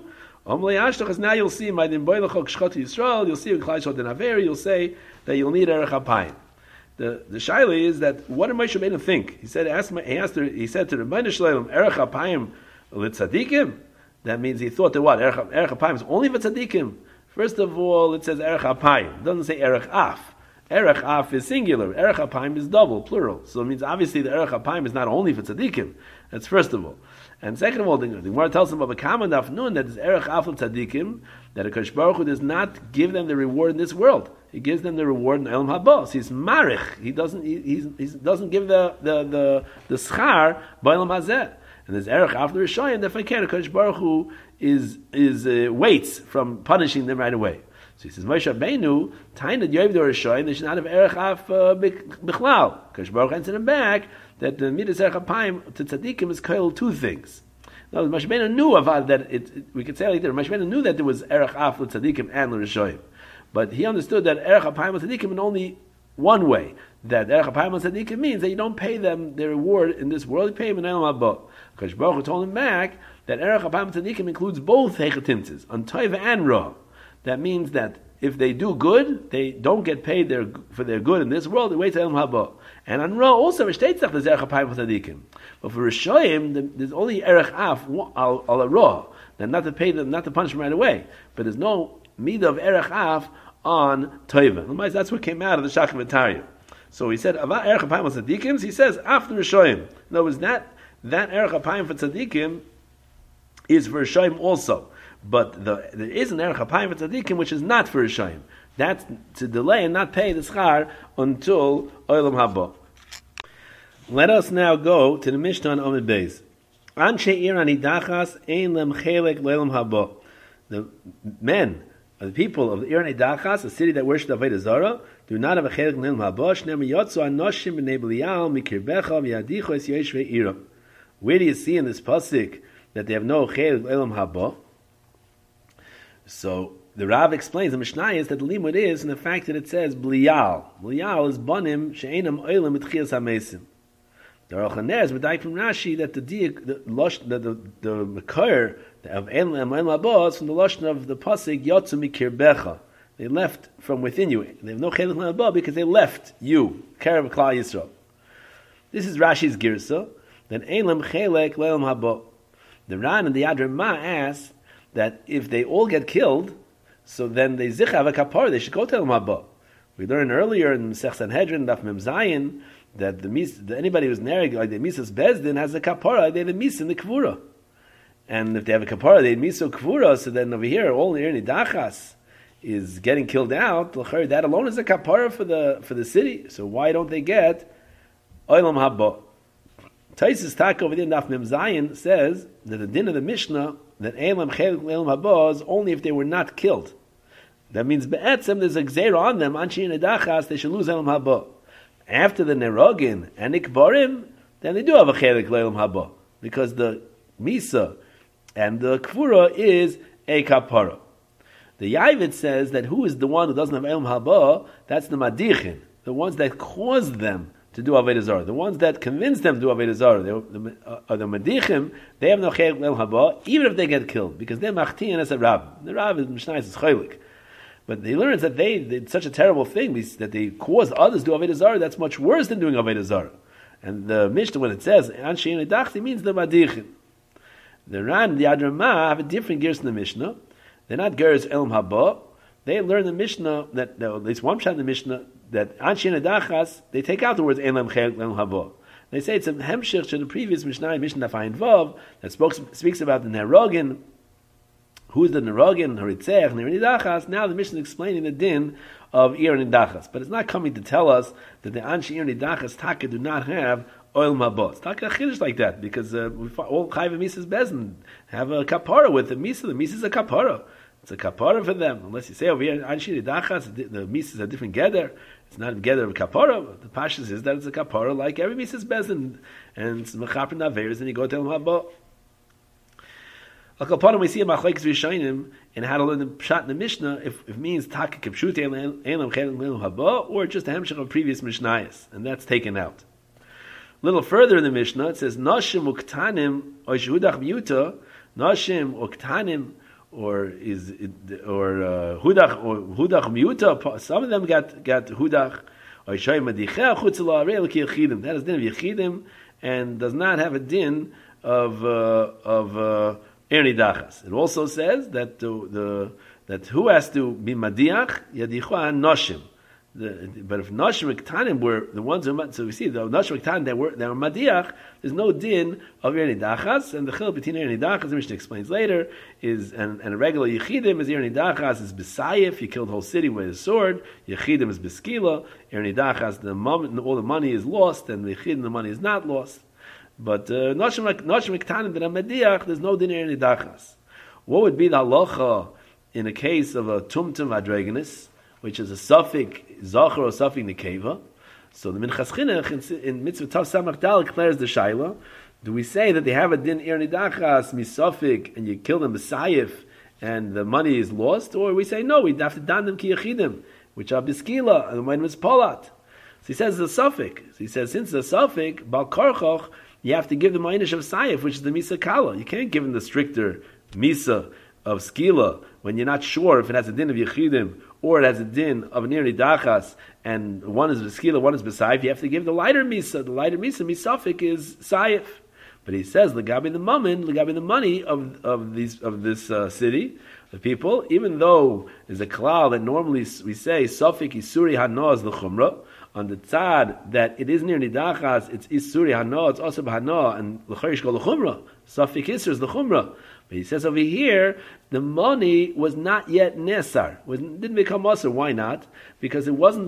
Now you'll see, you'll see in Klal Yisrael Den you'll say that you'll need Erech HaPayim. The shaila is that what did Moshe Rabbeinu think? He said, he said to the Rebbeinu Shalom, Erech HaPayim l'tzadikim. That means he thought that what? Erech HaPayim is only for tzadikim. First of all, it says Erech HaPayim. It doesn't say Erech Af. Erech Af is singular. Erech HaPayim is double, plural. So it means obviously the Erech HaPayim is not only for tzadikim. That's first of all. And second of all, the Gemara tells them of a common afternoon that is Erech Af tzadikim, that a Kodesh Baruch Hu does not give them the reward in this world. He gives them the reward in Elam Haba. He's marich. He doesn't give the schar by Elam Hazeh. And there's Erech Af l'Rishayim that Fakir Kodesh Baruch Hu is waits from punishing them right away. So he says, Moshe Rabbeinu, Tainad Yoiv Dorishayim, they should not have Erech Af Bichlal. Kodesh Baruch Hu answered him back that the Midas Erech HaPayim to Tzadikim is called two things. Now, Moshe Rabbeinu knew about that. We could say like that. Moshe Rabbeinu knew that there was Erech Af Tzadikim and l'Rishayim, but he understood that Erech HaPayim Tzadikim in only one way. That Erech HaPayim Tzadikim means that you don't pay them their reward in this world; you pay them in Elam Haba. Kodesh Baruch Hu told him back that Erech HaPayim Tzadikim includes both Hechetintzes, on Toiva and Ra. That means that if they do good, they don't get paid for their good in this world. They wait till Elam Haba. And on Ra also, there's Erech HaPayim Tzadikim. But for Rishoyim, there's only Erech Af al Ra. Then not to pay them, not to punish them right away. But there's no midah of Erech Af on Toiva. That's what came out of the Shachar V'Tarya. So he said, Ava Erech HaPayim Tzadikim, he says, after Rishoyim. In other words, that Erech HaPayim for Tzadikim is for Rishoyim also. But there is an Erech HaPayim for Tzadikim which is not for Rishoyim. That's to delay and not pay the schar until Olam Haba. Let us now go to the Mishnah on Amud Beis. Anshe ir anidachas ein lem chelek le'olam haba. The men, the people of the Ir Nidachas, a city that worshipped Avodah Zarah, do not have a chelek le'olam haba. Shneim yotzu anoshim b'nei Belial mikirbecha v'yadichu es yoshvei ira. Where do you see in this pasuk that they have no chelek le'olam haba? So the Rav explains, the Mishnah is that the limud is in the fact that it says Belial. Belial is banim she'enam oilam mitchias hamesim. The Aruch LaNer is medayik from Rashi that the makar of ein lem haba is from the lashon of the pasuk yotzu mikirbecha. They left from within you. They have no chelek le'olam haba because they left you, Karev Klal Yisrael. This is Rashi's girsa that ein lem chelek le'olam haba. The Ran and the Yad Ramah ask that if they all get killed, so then they zich have a kapara. They should go to Elam Haba. We learned earlier in Masech Sanhedrin, Daf Mem Zayin, that anybody who's nerig, like the Misas Bezdin, has a kapara. They have a mis in the kvura, and if they have a kapara, they have miso kvura. So then over here, all Ir Nidachas is getting killed out. That alone is a kapara for the city. So why don't they get Elam Haba? Taisus Taka within Daf Mem Zayin says that the din of the Mishnah that Elam Chelek Elam Haba is only if they were not killed. That means be'etzem there's a gzeira on them, Anshi Nedachas, they should lose Elam Haba. After the Nerogin and Ikbarim, then they do have a Chelek Elam Haba, because the Misa and the Kvura is a Kapara. The Yavit says that who is the one who doesn't have Elam Haba? That's the Madichin, the ones that caused them to do Avodah Zarah. The ones that convince them to do Avodah Zarah, the Medichim, they have no Chelek Le'olam Haba, even if they get killed, because they're Machtiyan as a Rab. The Rab is Mishnah is Cholik. But they learn that they did such a terrible thing, that they caused others to do Avodah Zarah, that's much worse than doing Avodah Zarah. And the Mishnah, when it says, Anshe Nedachti, means the Medichim. The Ran and the Yad Ramah have a different gears in the Mishnah. They're not gears Elam Haba. They learn the Mishnah, that at least one shot in the Mishnah, that Anshe Nedachas, they take out the words Elam Chelek Elam Haba. They say it's a hemshich to the previous Mishnah, Mishnah Fayin Vav, that speaks about the Nerogin, who's the Nerogin, Haritzech, and Ir Nidachas. Now the Mishnah is explaining the din of Ir Nidachas. But it's not coming to tell us that the Anshe Ir Nidachas Taka do not have Oil Mabot. It's not a chiddush like that, because all Chayv and Mises Bezin have a kapara with the Misa. The Misa is a kapara. It's a kapara for them. Unless you say over here, Anshe Nidachas, the Misa is a different gather. It's not a gather of kapara. The Pashas is that it's a kapara like every Mises Bezin. And it's Mechaper Naveris, and you go to El Mabot. Al we see a machlekes rishonim and how to learn the pshat in the Mishnah if it means taka kipshut elam chelek le'olam haba, or just a hemshech of previous mishnayos, and that's taken out. A little further in the Mishnah it says nashim uktanim or shehudach miuta, nashim uktanim or hudach miuta. Some of them got hudach or shay madicha chutz la'arei l'ki yechidim. That is din of yechidim and does not have a din of Ir Nidachas. It also says that that who has to be madiach yadichua noshim. But if noshim ektanim were the ones who, so we see the noshim ektanim that were madiach, there's no din of Ir Nidachas, and the chil between Ir Nidachas, the Mishnah explains later, is and a regular yechidim is Ir Nidachas is besayif, you killed the whole city with a sword. Yechidim is beskila. Ir Nidachas, all the money is lost, and the yechidim the money is not lost. But noshim ektanim that are mediach, there's no din Ir Nidachas. What would be the halacha in a case of a tumtum adregenis, which is a suffix zacher or suffix nekeva? So the Minchas Chinuch in Mitzvah Tav Samach Dal declares the shaila. Do we say that they have a din Ir Nidachas misafik and you kill them b'sayif and the money is lost, or we say no, we have to dan them ki yechidim, which are biskila and when was polat? So he says it's a suffix. So he says since it's a suffix, bal karchoch, you have to give the ma'inish of Sayif, which is the Misa Kala. You can't give him the stricter Misa of Skila when you're not sure if it has a din of Yechidim or it has a din of an Ir Nidachas, and one is Skila, one is B'Sayif. You have to give the lighter Misa. The lighter Misa, Misafik, is Sayif. But he says, L'gabi the mammon, L'gabi the money of this city, the people, even though there's a klal that normally we say, Safik Isuri Hanoz L'chumra, on the tzad that it isn't Ir Nidachas, it's Isuri Hano, it's also B'Hano, and L'charish Go L'chumra. Safik Isur is L'chumra. But he says over here, the money was not yet Nesar. Didn't become Asr. Why not? Because it wasn't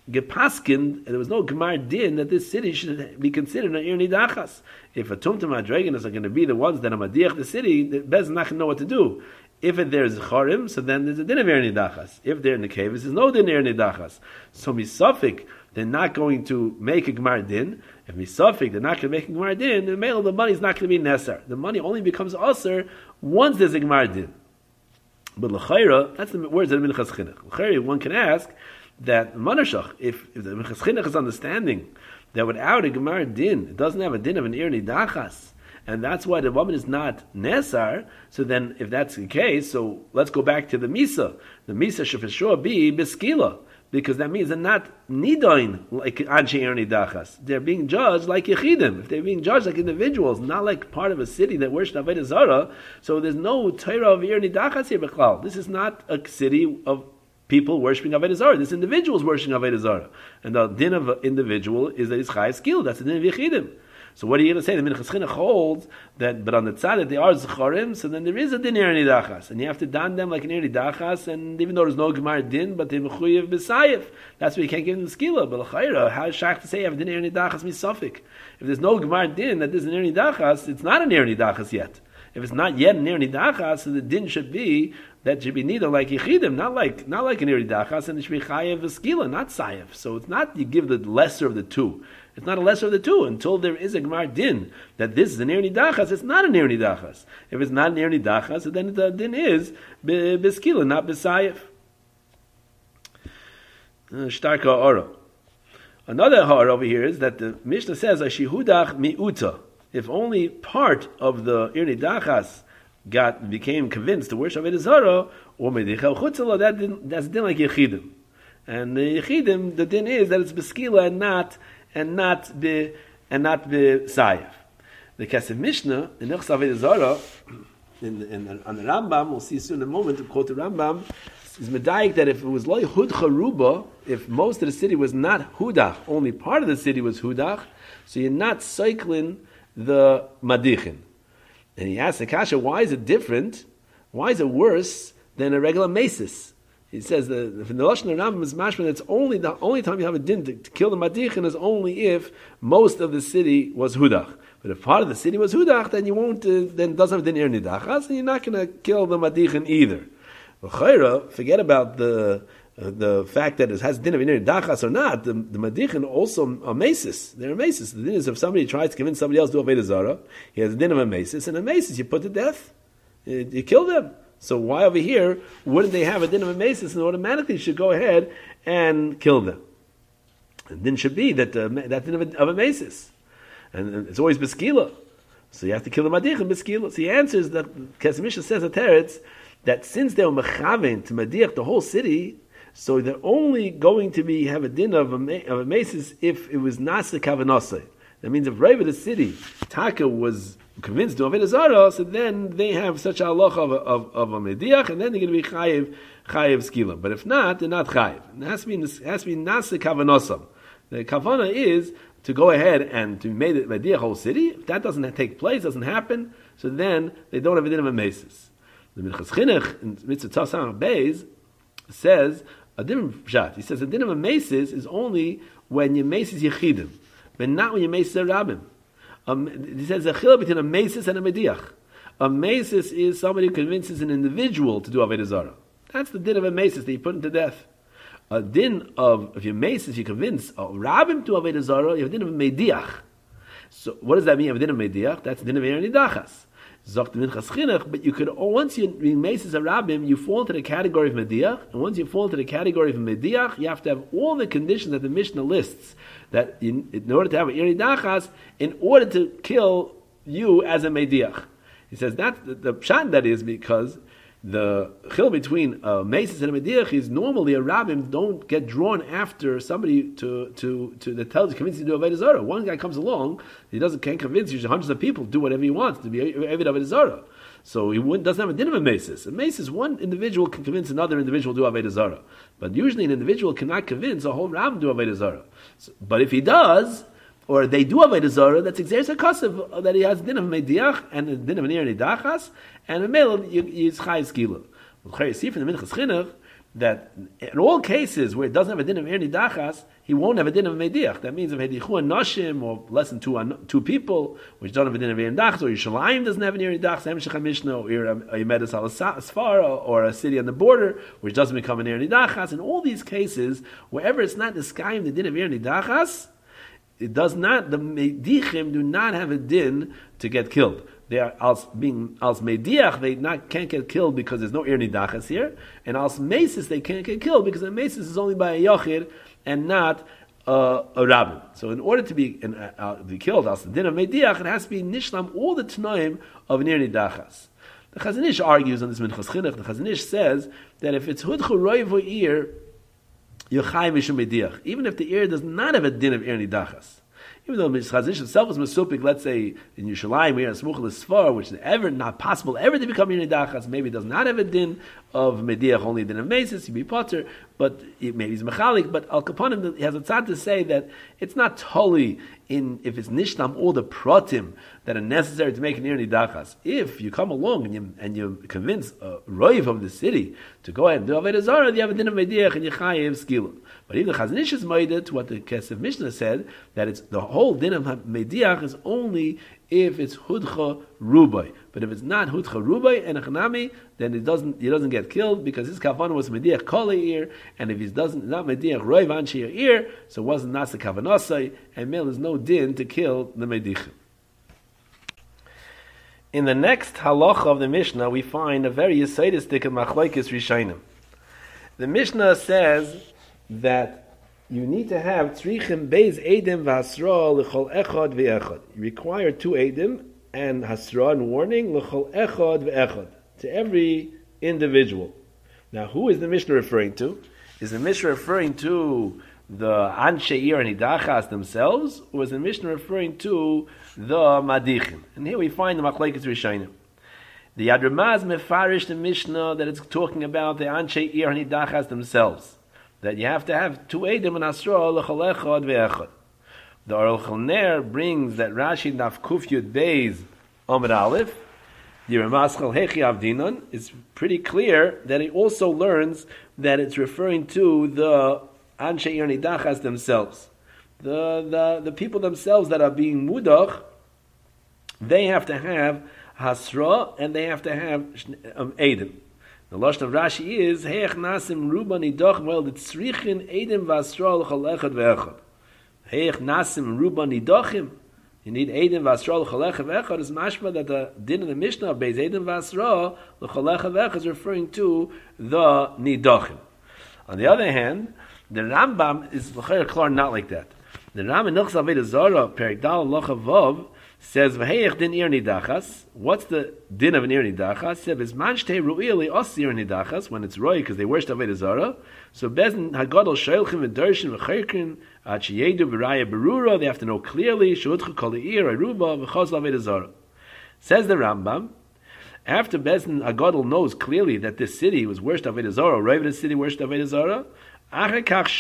gepaskin, there was no gemar din that this city should be considered an ir nidachas. If a tumtum adreganis are going to be the ones that are madiach the city, the Bez is not going to know what to do. If there's chorim, so then there's a din of ir nidachas. If they're in the cave, there's no din ir nidachas. So misafik, they're not going to make a gemar din. If misafik, they're not going to make a gemar din, the money is not going to be nesar. The money only becomes aser once there's a gemar din. But l'chayra, that's the words of the Minchas Chinuch. L'chayra, one can ask that manashach, if the Minchas Chinuch is understanding that without a gemar din, it doesn't have a din of an ir nidachas, and that's why the woman is not nesar. So then, if that's the case, so let's go back to the misa. The misa should for sure be beskila, because that means they're not nidoin like anshe ir nidachas. They're being judged like yechidim. If they're being judged like individuals, not like part of a city that worships avodah zarah, so there's no Torah of ir nidachas here. B'chlal. This is not a city of people worshiping avodah zarah. This individual is worshiping avodah zarah, and the din of an individual is that it's chayes skill. That's the din of yechidim. So what are you going to say? The Minchas Chinuch holds that, but on the tzad that they are zecharim, so then there is a din ir nidachas, and you have to dan them like an ir nidachas, and even though there's no gemar din, but they're mechuyev b'sayif. That's why you can't give them the skila. But l'chayra, how is shach to say you have a din ir nidachas misafik? If there's no gemar din that there's an ir nidachas, it's not an ir nidachas yet. If it's not yet an ir nidachas, so the din should be that should be neither like yechidim, not like an ir nidachas, and it should be chayev v'skila, not sayif. So it's not you give the lesser of the two. It's not a lesser of the two until there is a gemar din that this is an ir nidachas. It's not an ir nidachas. If it's not an ir nidachas, then the din is beskila, not besayif. Shtarka ora. Another har over here is that the Mishnah says ashihudach miuta. If only part of the ir nidachas became convinced to worship avodah zarah, or medichel chutzala, that's din like yechidim. And the yechidim, the din is that it's beskila and not be sayef. The Kesef Mishnah in Nechus Avodah Zarah, on the Rambam, we'll see soon in a moment to quote the Rambam, is medayik that if it was loy hudcha ruba, if most of the city was not hudach, only part of the city was hudach, so you're not cycling the madichin. And he asks the kasha, why is it different? Why is it worse than a regular mesis? He says that the Lashon Rambam is mashman. It's only the only time you have a din to kill the madichin is only if most of the city was hudach. But if part of the city was hudach, then you won't. Then it doesn't have din ir nidachas, and you're not going to kill the madichin either. Chayra, forget about the fact that it has din of ir nidachas or not. The madichin also are mesis. They're mesis. The din is if somebody tries to convince somebody else to do avodah zarah, he has a din of a mesis, and a mesis you put to death, you kill them. So why over here wouldn't they have a din of a mesis and automatically should go ahead and kill them? And din should be that that din of a mesis, and it's always beskila. So you have to kill the madich and beskila. So he answers that Kesef Mishnah says at Teretz that since they were mechaven to madich the whole city, so they're only going to have a din of a mesis if it was nasa kavanasei. That means if Reva the city Taka was convinced to avodah zarah, so then they have such a halacha of a mediach, and then they're going to be chayiv skila. But if not, they're not chayiv. It has to be nasa kavanasam. The kavana is to go ahead and to make the mediach whole city. If that doesn't take place, doesn't happen, so then they don't have a din of a mesis. The Minchas Chinuch in Mitzvah Tzasam Beis says a different pshat. He says a din of a mesis is only when you mesis yechidim, but not when you mesis a rabbim. He says a chiluk between a mesis and a mediach. A mesis is somebody who convinces an individual to do avodah zarah. That's the din of a mesis that you put him to death. A din of if you mesis, you convince a rabbim to avodah zarah, you have a din of a mediach. So what does that mean? You have a din of mediach. That's the din of ir nidachas. Zocht the Minchas Chinuch, but you could once you mesis a rabbim, you fall into the category of mediach, and once you fall into the category of mediach, you have to have all the conditions that the Mishnah lists. That in order to have an ir nidachas, in order to kill you as a mediach. He says that the pshat that is because the chil between a mesis and a mediach is normally a rabbim don't get drawn after somebody to that tells you convince you to do avodah zarah. One guy comes along, he can't convince you. Hundreds of people do whatever he wants to be avodah zarah. So he doesn't have a din of a mesis. A mesis, one individual can convince another individual to do avodah zarah, but usually an individual cannot convince a whole rabbin to do avodah zarah. But if he does, or they do avodah zarah, that's exeris hakasav that he has din of mediach and a din of ir nidachas, and a male is chayes skila. You see from the Minchas Chinuch that in all cases where it doesn't have a din of Ir Nidachas, he won't have a din of Mediach. That means if Hedichu and Nashim, or less than two people, which don't have a din of Ir Nidachas, or Yerushalayim doesn't have an Ir Nidachas, Hemshech HaMishnah, or Yemedus Al-Sfara, or a city on the border, which doesn't become an Ir Nidachas. In all these cases, wherever it's not the sky in the din of Ir Nidachas, it does not, the Medichim do not have a din to get killed. They are als mediach, they can't get killed because there's no Ir Nidachas here, and als mesis they can't get killed because the mesis is only by a yochid and not a rabbin. So in order to be killed als the din of mediach, it has to be nishlam all the tnaim of an Ir Nidachas. The Chazon Ish argues on this Minchas Chinuch. The Chazon Ish says that if it's hudchu roiv ir, you're chai mishum mediach, even if the ir does not have a din of Ir Nidachas. Even though Chazon Ish himself is Mesupik, let's say in Yerushalayim, we are Smuch L'Sfar, which is ever not possible ever to become Ir Nidachas, maybe it does not have a din of Mediach, only a din of Mesis, he'd be Potter, but maybe he's Mechalik, but Al Kaponim has a tzad to say that it's not totally in, if it's Nishlam, all the Pratim that are necessary to make an Ir Nidachas. If you come along and you convince a Roiv of the city to go ahead and do Avodah Zarah, you have a din of Mediach and Yechayev Skila. But even the Chazon Ish is made to what the Kesef Mishnah said, that it's the whole din of Mediach is only if it's Hudcha Rubai. But if it's not Hudcha Rubai and Echanami, then he doesn't get killed because his kavanah was Mediach Kol ear, and if he doesn't not Mediach Roiv Anshe ear, so it wasn't Nasa Kavanasai, and Mel is no din to kill the Medichim. In the next halacha of the Mishnah, we find a very yisaidistic and machlokes Rishonim. The Mishnah says that you need to have tzrichim beis edim v'hasra l'chol echad v'echad. You require 2 edim and hasra and warning l'chol echad v'echad, to every individual. Now, who is the Mishnah referring to? Is the Mishnah referring to the Anshe Ir and Nidachas themselves, or is the Mishnah referring to the Madichim? And here we find the machlokes Rishonim. The Yad Ramaz mefarish the Mishnah that it's talking about the Anshe Ir and Nidachas themselves, that you have to have 2 edim and hasra l'chol echad ve'echad. The Aruch LaNer brings that Rashi Naf Kuf Yud Beis Amud Aleph, the Ramaschal Hechi Avdinon, is pretty clear that he also learns that it's referring to the Anshe Ir Nidachas themselves. The people themselves that are being mudach, they have to have hasra and they have to have edim. The lashon of Rashi is Heich Nasim Ruba Nidach. Well, the tzrichin edim v'asra l'chol echad ve'echad. Heich Nasim Ruba Nidachim. You need edim v'asra l'chol echad ve'echad. Is mashma that the din of the Mishnah of Beis edim v'asra l'chol echad ve'echad is referring to the Nidachim. On the other hand, the Rambam is l'chayr klar not like that. The Rambam in Hilchos Avodah Zarah Perek Dal Halacha Vav says v'heich din Ir Nidachas. What's the din of an Ir Nidachas? Says bisman shtei ru'ili os Ir Nidachas, when it's roi because they worship Avodah Zarah. So bezin hagadol sheilchim v'dershin v'chaykin ad sheyedu v'raya berura. They have to know clearly sheutchu kol ir aruba v'chos Avodah Zarah. Says the Rambam, after bezin hagadol knows clearly that this city was worshipped Avodah Zarah, roi of the city worshipped Avodah Zarah. Afterwards,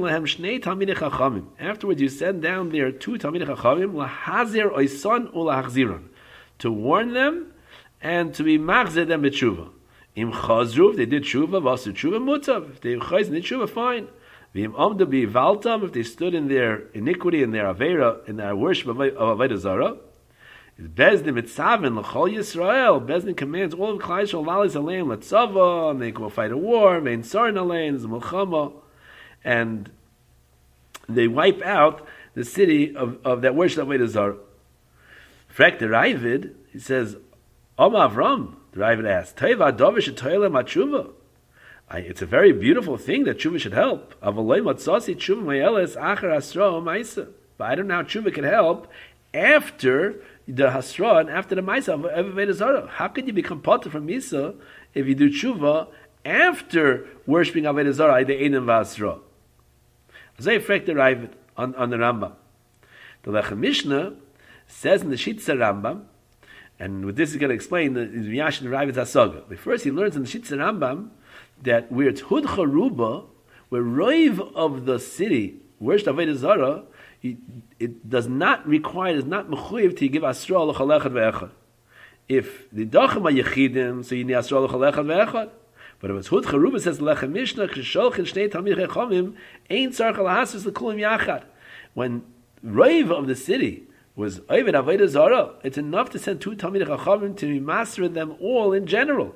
you send down there 2 Talmidei Chachamim lahazir oisan ulahachziron, to warn them and to be machzir them b'tshuva. Im chazru, if they did tshuva, v'asu tshuva mutav. If they chayz did tshuva, fine. V'im omdu b'yivaltam, if they stood in their iniquity, in their avera, in their worship of Avodah Zarah. Bezdin mitzavin l'chol Yisrael. Bezdin commands all of Klal Yisrael lalis alein letzava, and they go fight a war. Vein sarin alein is milchama, and they wipe out the city of that worship of Avodah Zarah. Frek the Ravid, he says, Om Avram. The Ravid asks, Teiva dovish etoyle matshuva. It's a very beautiful thing that tshuva should help. Avalei matzasi tshuva mayeles achar asra ma'isa. But I don't know how tshuva can help after the hasra and after the ma'isa of Avodah Zarah. How could you become potter from misa if you do tshuva after worshiping Avodah Zarah, the edim v'asra? As I frek the Ravid on the Rambam. The Lechem Mishnah says in the Shitza Rambam, and with this is going to explain the Miyash and the Ravid's Hasaga. But first he learns in the Shitza Rambam that where it's Hudcha Ruba, where Roiv of the city worship Avodah Zarah, it does not require, it is not mechuyev to give asra l'chol echad ve'echad. If the dachim are yechidim, so you need asra l'chol echad ve'echad. But it was Hud Charuba says Lechem Mishnah Kisholchin Shnei Talmidei Chachamim Ein Tzarich Lahasus Lekulim Yachad. When Rav of the city was Oived Avodah Zarah, it's enough to send two Talmidei Chachamim to master them all in general.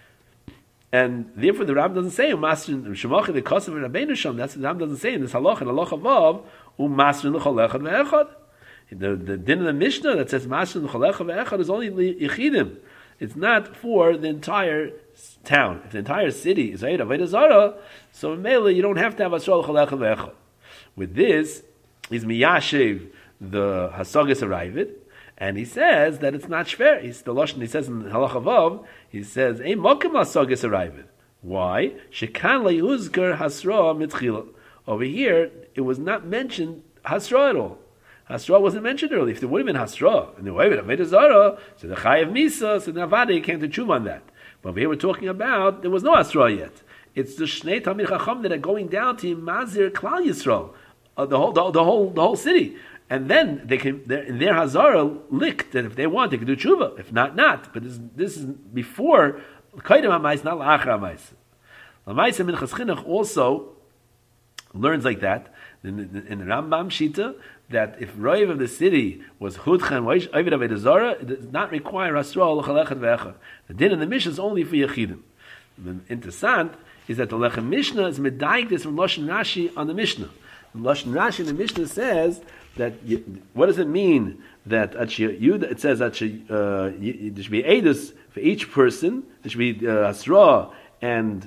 And therefore the Ram doesn't say Master Shemachim the Kosev Rabbeinu Sham. That's what the Ram doesn't say in this halacha and halacha vav Master L'chol Echad Ve'echad. The din of the Mishnah that says Master L'chol Echad Ve'echad is only Yechidim. It's not for the entire town. If the entire city is Avodah Zarah, so in Mela you don't have to have Asra L'chol Echad Ve'echad. With this, he's miyashiv the Hasagas Arayvid, and he says that it's not shver. He's the lashon. He says in Halacha Vav, he says ein mokem Hasagas Arayvid. Why? Shekan le'uzgar hasra mitchila. Over here, it was not mentioned hasra at all. Hasra wasn't mentioned earlier. If there would have been hasra, and the way of Avodah Zarah, so the chayav misa, so the Navadi came to chum on that. But over here we're talking about there was no hasra yet. It's the Shnei Talmid Chacham that are going down to Mazir Klal Yisrael, the whole city, and then they can their Hazara licked that if they want they can do tshuva. If not, not. But this is before Kaidem Hamais, not La'achar Hamais. Lamaisa Minchas Chinuch also learns like that in the Rambam Shita that if Rav of the city was Hudcha and Oived Avodah Zarah, it does not require Asra L'chol Echad Ve'echad. The din in the Mishnah is only for Yechidim. The interessant is that the Lechem Mishnah is medayik this from Lashon Rashi on the Mishnah. Lashon Rashi in the Mishnah says that what does it mean that it says that there should be edus for each person. There should be asra and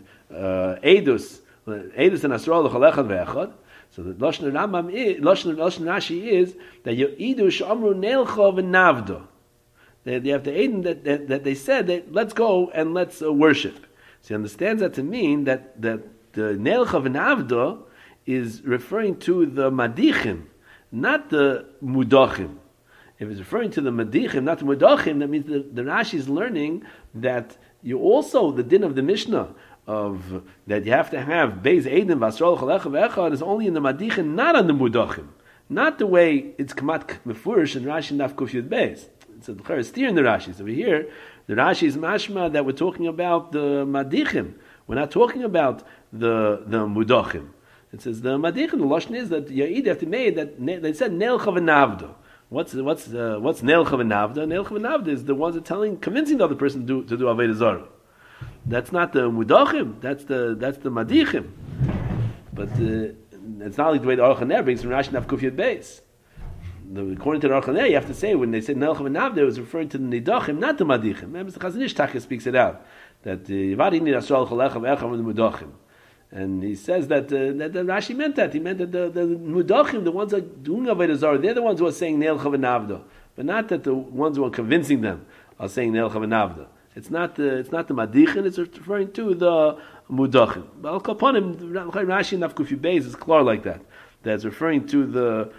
edus and asra l'chol echad ve'echad. So the Lashon Rambam is Lashon Rashi is that your edus amru neilcha v'navdo. They have the eden that they said that let's go and let's worship. So he understands that to mean that the neilcha v'navdo is referring to the madichim, not the mudachim. If it's referring to the madichim, not the mudachim, that means the Rashi is learning that you also, the din of the Mishnah, of that you have to have Beis Eidim Vasrol Chalecha Ve'echad is only in the madichim, not on the mudachim. Not the way it's Kamat Mefurish and Rashi Naf Kuf Yud Beis. It's a steer in the Rashi. So over here, the Rashi is mashma that we're talking about the madichim. We're not talking about the mudachim. It says the madich and the lashon is that Ya'id have to make that they said Neil Chavanavdo. What's Neil Chavanavdo? Neil Chavanavdo is the ones that convincing the other person to do Avodah Zarah. That's not the mudachim. That's the madichim. But it's not like the way the Aruch HaNer brings from Rashi Naf Kuf Yud Beis. According to the Aruch HaNer, you have to say when they said Neil Chavanavdo, it was referring to the nidachim, not the madichim. Remember, the Chazon Ish Taka speaks it out that Yavad Inni Asral Chalecha Ve'echad with the mudachim. And he says that Rashi meant that. He meant that the mudachim, the ones that are doing Avodah Zarah, they're the ones who are saying Neil Chavanavdo, but not that the ones who are convincing them are saying Neil Chavanavdo. It's not the madichin. It's referring to the mudachim. But Al Kaponim, Rashi Naf Kuf Yud Beis is clear like that. That's referring to the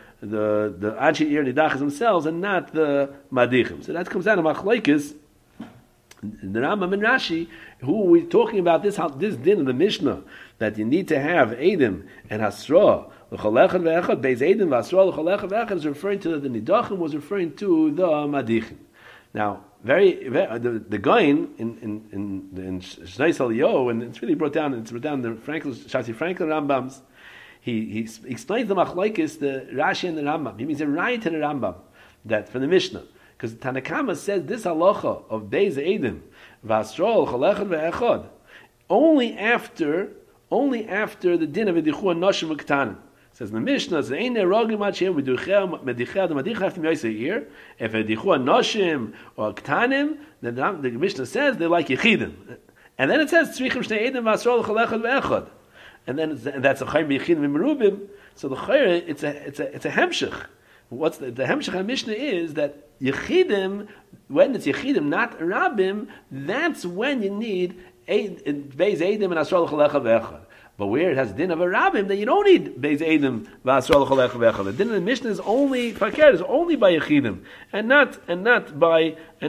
Anshe Ir Nidachas themselves and not the madichim. So that comes out of Machlokes. The Rambam and Rashi, who we're talking about this din of the Mishnah, that you need to have Eidim and Hasra, l'chol echad ve'echad, Beis Eidim v'Hasra l'chol echad ve'echad is referring to the Nidachim, was referring to the Madichim. Now, the Gaon in Shnei Saliyo, and it's really brought down the Shasi Franklin Rambams, he explains the Machlokes, the Rashi and the Rambam. He means a right to the Rambam, that from the Mishnah. Because Tanakama says this halacha of Beis Eidim v'Hasra l'chol echad ve'echad only after the din of Edichua Noshim K'tanim. Says in the Mishnah, "Ein nerogim ad she'em medichah the medichah have to be yosei here. If Edichua Noshim or K'tanim, then the Mishnah says they're like Yechidim, and then it says Tzrichim Shnei Eidim v'Hasra l'chol echad ve'echad, and that's a Chayim Yechidim v'Merubim. So the Chayre it's a hemshich. What's the hemshich Mishnah is that Yechidim, when it's Yechidim, not Rabim, that's when you need Beis Eidim and Asra l'chol echad ve'echad. But where it has din of a Rabim, then you don't need Beis Eidim v'Asra l'chol echad ve'echad. The din of the Mishnah is only Fakir, is only by Yechidim, and not by a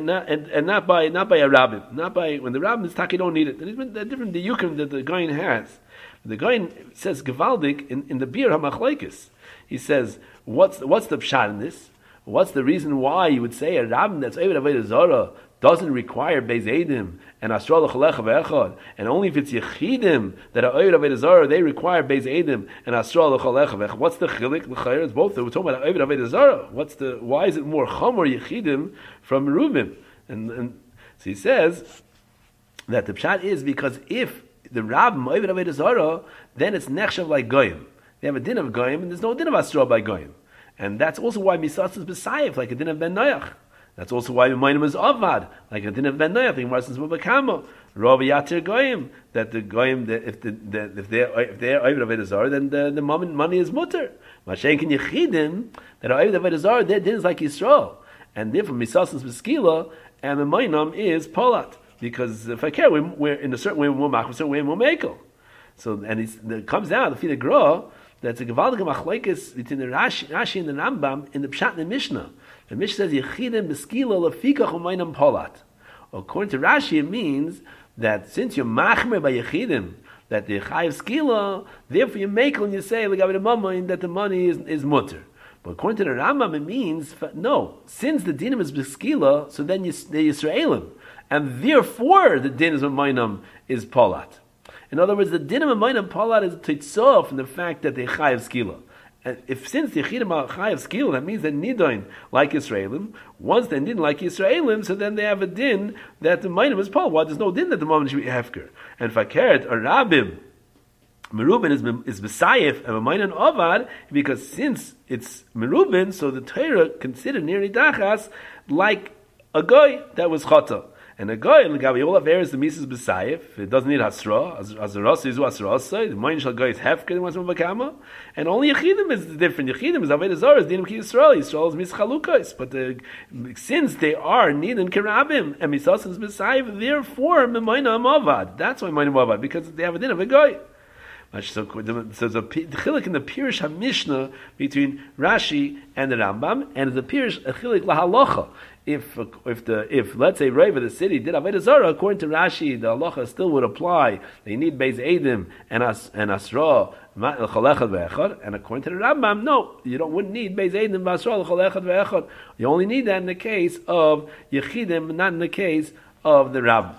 Rabim, not by when the Rabim is tak, you don't need it. And there's different diyukim that the Gaon has. The Gaon says Gevaldik in the Bir HaMachlokes. He says, what's the pshat in this? What's the reason why you would say a Rabbin that's Oived Avodah Zarah doesn't require Beis Eidim and Asra L'Chalecha Ve'echad, and only if it's Yechidim that are Oived Avodah Zarah, they require Beis Eidim and Asra L'Chalecha Ve'echad. What's the chilik? L'chayr, it's both. We're talking about Oived Avodah Zarah. Why is it more Chamor Yechidim from Reuben? And so he says that the pshat is because if the Rabbim Oived Avodah Zarah, then it's nechshav like Goyim. They have a din of Goyim, and there's no din of Asra by Goyim. And that's also why Misas is B'sayif, like a din of Ben Noach. That's also why Meinim is Avad, like a din of Ben Noach. The Gemara says Mubakamo, Rav Yatir Goyim, that the Goyim, if they're Oived Avodah Zarah, then the money is mutter. Mashenkin Yechidim, that are Oived Avodah Zarah, their din is like Yisrael, and therefore Misas is B'skila, and the Meinam is Polat, because if I care, we're in a certain way we're Mach, a certain way we're Mekel. So, and it comes down, the Gra, that's a gewaltige machlekes between the Rashi and the Rambam in the Pshat and the Mishnah. The Mishnah says Yechidim b'skila lefikach u'meinam polat. According to Rashi, it means that since you're machmer by Yechidim, that the chayiv skila, therefore you make and you say that the money is mutter. But according to the Rambam, it means no. Since the dinim is b'skila, so then they're Yisraelim, and therefore the din is u'meinam is polat. In other words, the din of Meinam Polat is titzah from the fact that they chayav skila. And since the Yechidim are chayav skila, that means they're nidoin like Yisraelim. Once they're nidoin like Yisraelim, so then they have a din that the Meinam is Polat. There's no din that the moment should be hefker. And fakert or Rabim, Merubin is B'sayif and Meinam Avad, because since it's Merubin, so the Torah considered Niri Dachas like a guy that was chata. And a guy, L'gabi all of areas the Mises B'sayif, it doesn't need Hasra, as a Rasa is Hasra, the Moin Shal Guy is Hefker, and wants Mavakama, and only Yechidim is different. Yechidim is Avodah Zarah, is Dinim Ki Yisrael, Yisrael is Mischalukos, but since they are Nidan Kerabim, and Misas is B'sayif, therefore, Memoina Mavad. That's why Memoina Mavad, because they have a din of a guy. So there's a chilik in the Pirush HaMishnah between Rashi and the Rambam, and there's a Pirush, a chilik lahalacha. If let's say Reva the city did Avodah Zarah, according to Rashi, the halacha still would apply. They need Beis Eidim and Asra l'cholechad ve'echad, and according to the Rambam, no, you wouldn't need Beis Eidim v'Asra l'cholechad ve'echad. You only need that in the case of Yechidim, not in the case of the Rabbim.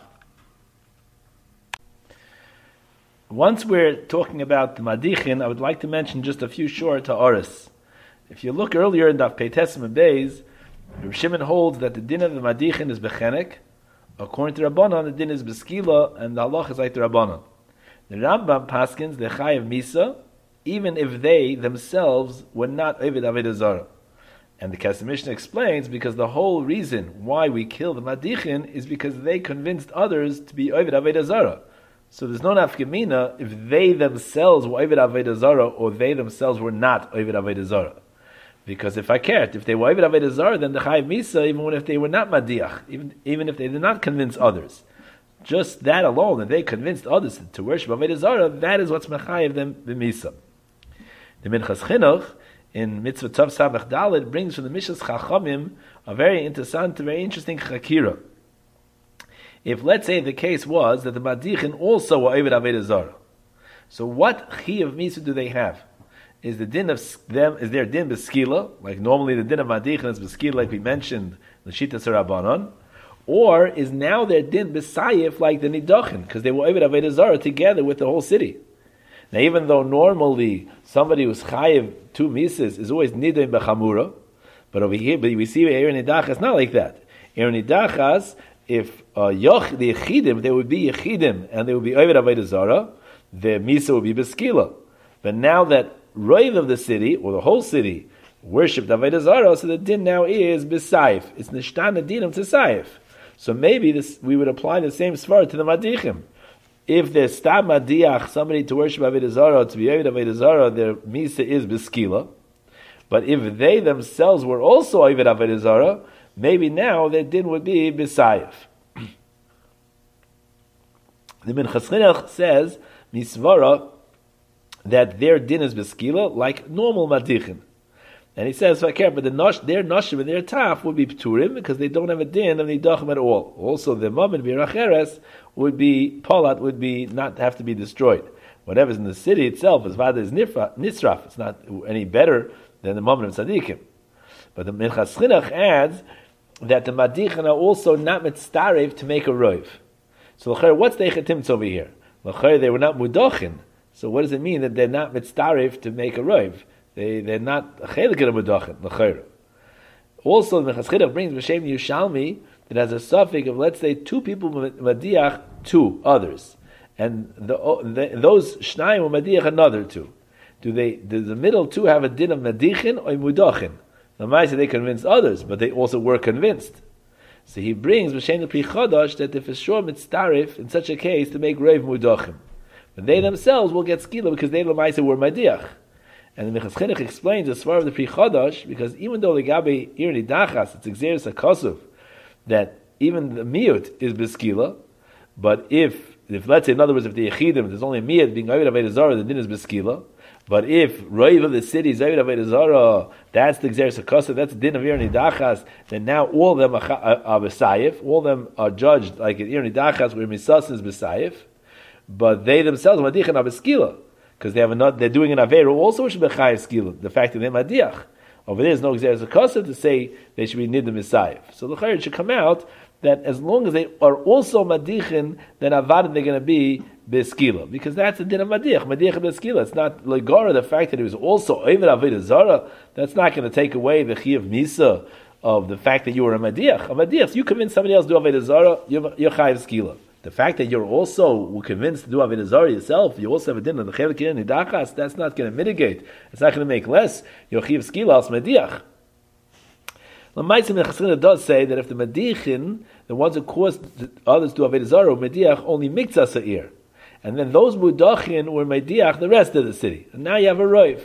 Once we're talking about the Madichin, I would like to mention just a few short ha'aras. If you look earlier in Daf Peites and Beis, Reb Shimon holds that the din of the Madichin is Bechenek. According to Rabbanan, the din is Beskila, and the halach is like the Rabbanan. The Rambam paskins the Chayav Misa, even if they themselves were not Oived Avodah Zarah. And the Kesef Mishnah explains because the whole reason why we kill the Madichin is because they convinced others to be Oived Avodah Zarah. So there's no nafkamina if they themselves were Oived Avodah Zarah or they themselves were not Oived Avodah Zarah. Because if I cared, if they were Oived Avodah Zarah, then the Chayav Misa, even if they were not Madiach, even if they did not convince others. Just that alone, that they convinced others to worship Avodah Zarah, that is what's Mechayev them the Misa. The Minchas Chinuch, in Mitzvah Tov Samach Dalet, brings from the Mishas Chachamim a very interesting Chakira. If, let's say, the case was that the Madichin also were Oived Avodah Zarah, so what Chiyav Misa do they have? Is the din of them? Is their din beskila, like normally the din of Madichin is beskila, like we mentioned, the Shita Sarabanon, or is now their din besayif like the Nidochin, because they were Oived Avodah Zarah together with the whole city? Now, even though normally somebody who's chayiv two mises is always nidain bechamura, but over here, we see Erin Nidachas not like that. Erin Nidachas, if the Yechidim, they would be Yechidim and they would be Oived Avodah Zarah, the misa would be beskila. But now that Roiv of the city, or the whole city, worshipped Avodah Zarah, so the din now is B'Saif. It's Nishtana Dinam to Saif. So maybe we would apply the same svar to the Madichim. If there's Stam Madiach, somebody to worship Avodah Zarah, to be Oived Avodah Zarah, their Misa is B'Skila. But if they themselves were also Oived Avodah Zarah, maybe now their din would be B'Saif. The Minchas Chinuch says, Misvara, that their din is beskila like normal madichin, and he says, but their noshim and their taf would be pturim because they don't have a din of nidachim at all. Also, the mom and biracheres would be polat, would be not have to be destroyed. Whatever's in the city itself is vada is nisraf. It's not any better than the mom of tzadikim. But the Minchas Chinuch adds that the Madichin are also not mitztarev to make a roiv. So what's the Echetimtz over here? They were not mudochin. So what does it mean that they're not mitztarev to make a roiv? They're not chelik in a mudochin. Also, the Minchas Chinuch brings b'shem Yerushalmi that has a suffix of, let's say, two people madiach two others, and those shnayim will madiach another two. Do the middle two have a din of madichin or mudochin? The Maisa they convinced others, but they also were convinced. So he brings b'shem the Pri Chodosh that if it's sure mitztarif in such a case to make reiv mudochin, but they themselves will get skila because they the Maisa were madiach. And the Minchas Chinuch explains the svar of the Pri Chodosh, because even though the gabi ir nidachas it's exeris hakasuv that even the miyut is beskila, but if let's say in other words if the yechidim there's only a miyut being ovid avodah zarah, the din is beskila. But if roiv of the city is ovid avodah zarah, that's the exeris hakasuv, that's the din of ir nidachas. Then now all of them are besayif, all of them are judged like in ir nidachas where misas is besayif, but they themselves madichin are beskila. Because they're doing an Averu also which should be Chayiv Skila, the fact that they're Madiach. Over there is no Xeris Akasa to say they should be Nidim Misayif. So the Chayyid should come out that as long as they are also Madichin, then Avadim they're going to be Beskila. Because that's the din of Madiach. Madiach Beskila. It's not Legara, the fact that he was also Ovid Avodah Zarah, that's not going to take away the Chiyav Misa of the fact that you were a Madiach. A Madiach, so you convince somebody else to do Avodah Zarah, you're Chayiv Skila. The fact that you're also convinced to do Avodah Zarah yourself, you also have a din of the Chelik in Nidachas, that's not going to mitigate. It's not going to make less. Your Chiv Skila as Mediach. L'maisa Minchas Chinuch does say that if the Medichin, the ones who caused others to Avodah Zarah, Mediach only Miktzah Sa'ir. And then those Mudachin were Mediach the rest of the city. And now you have a Roiv.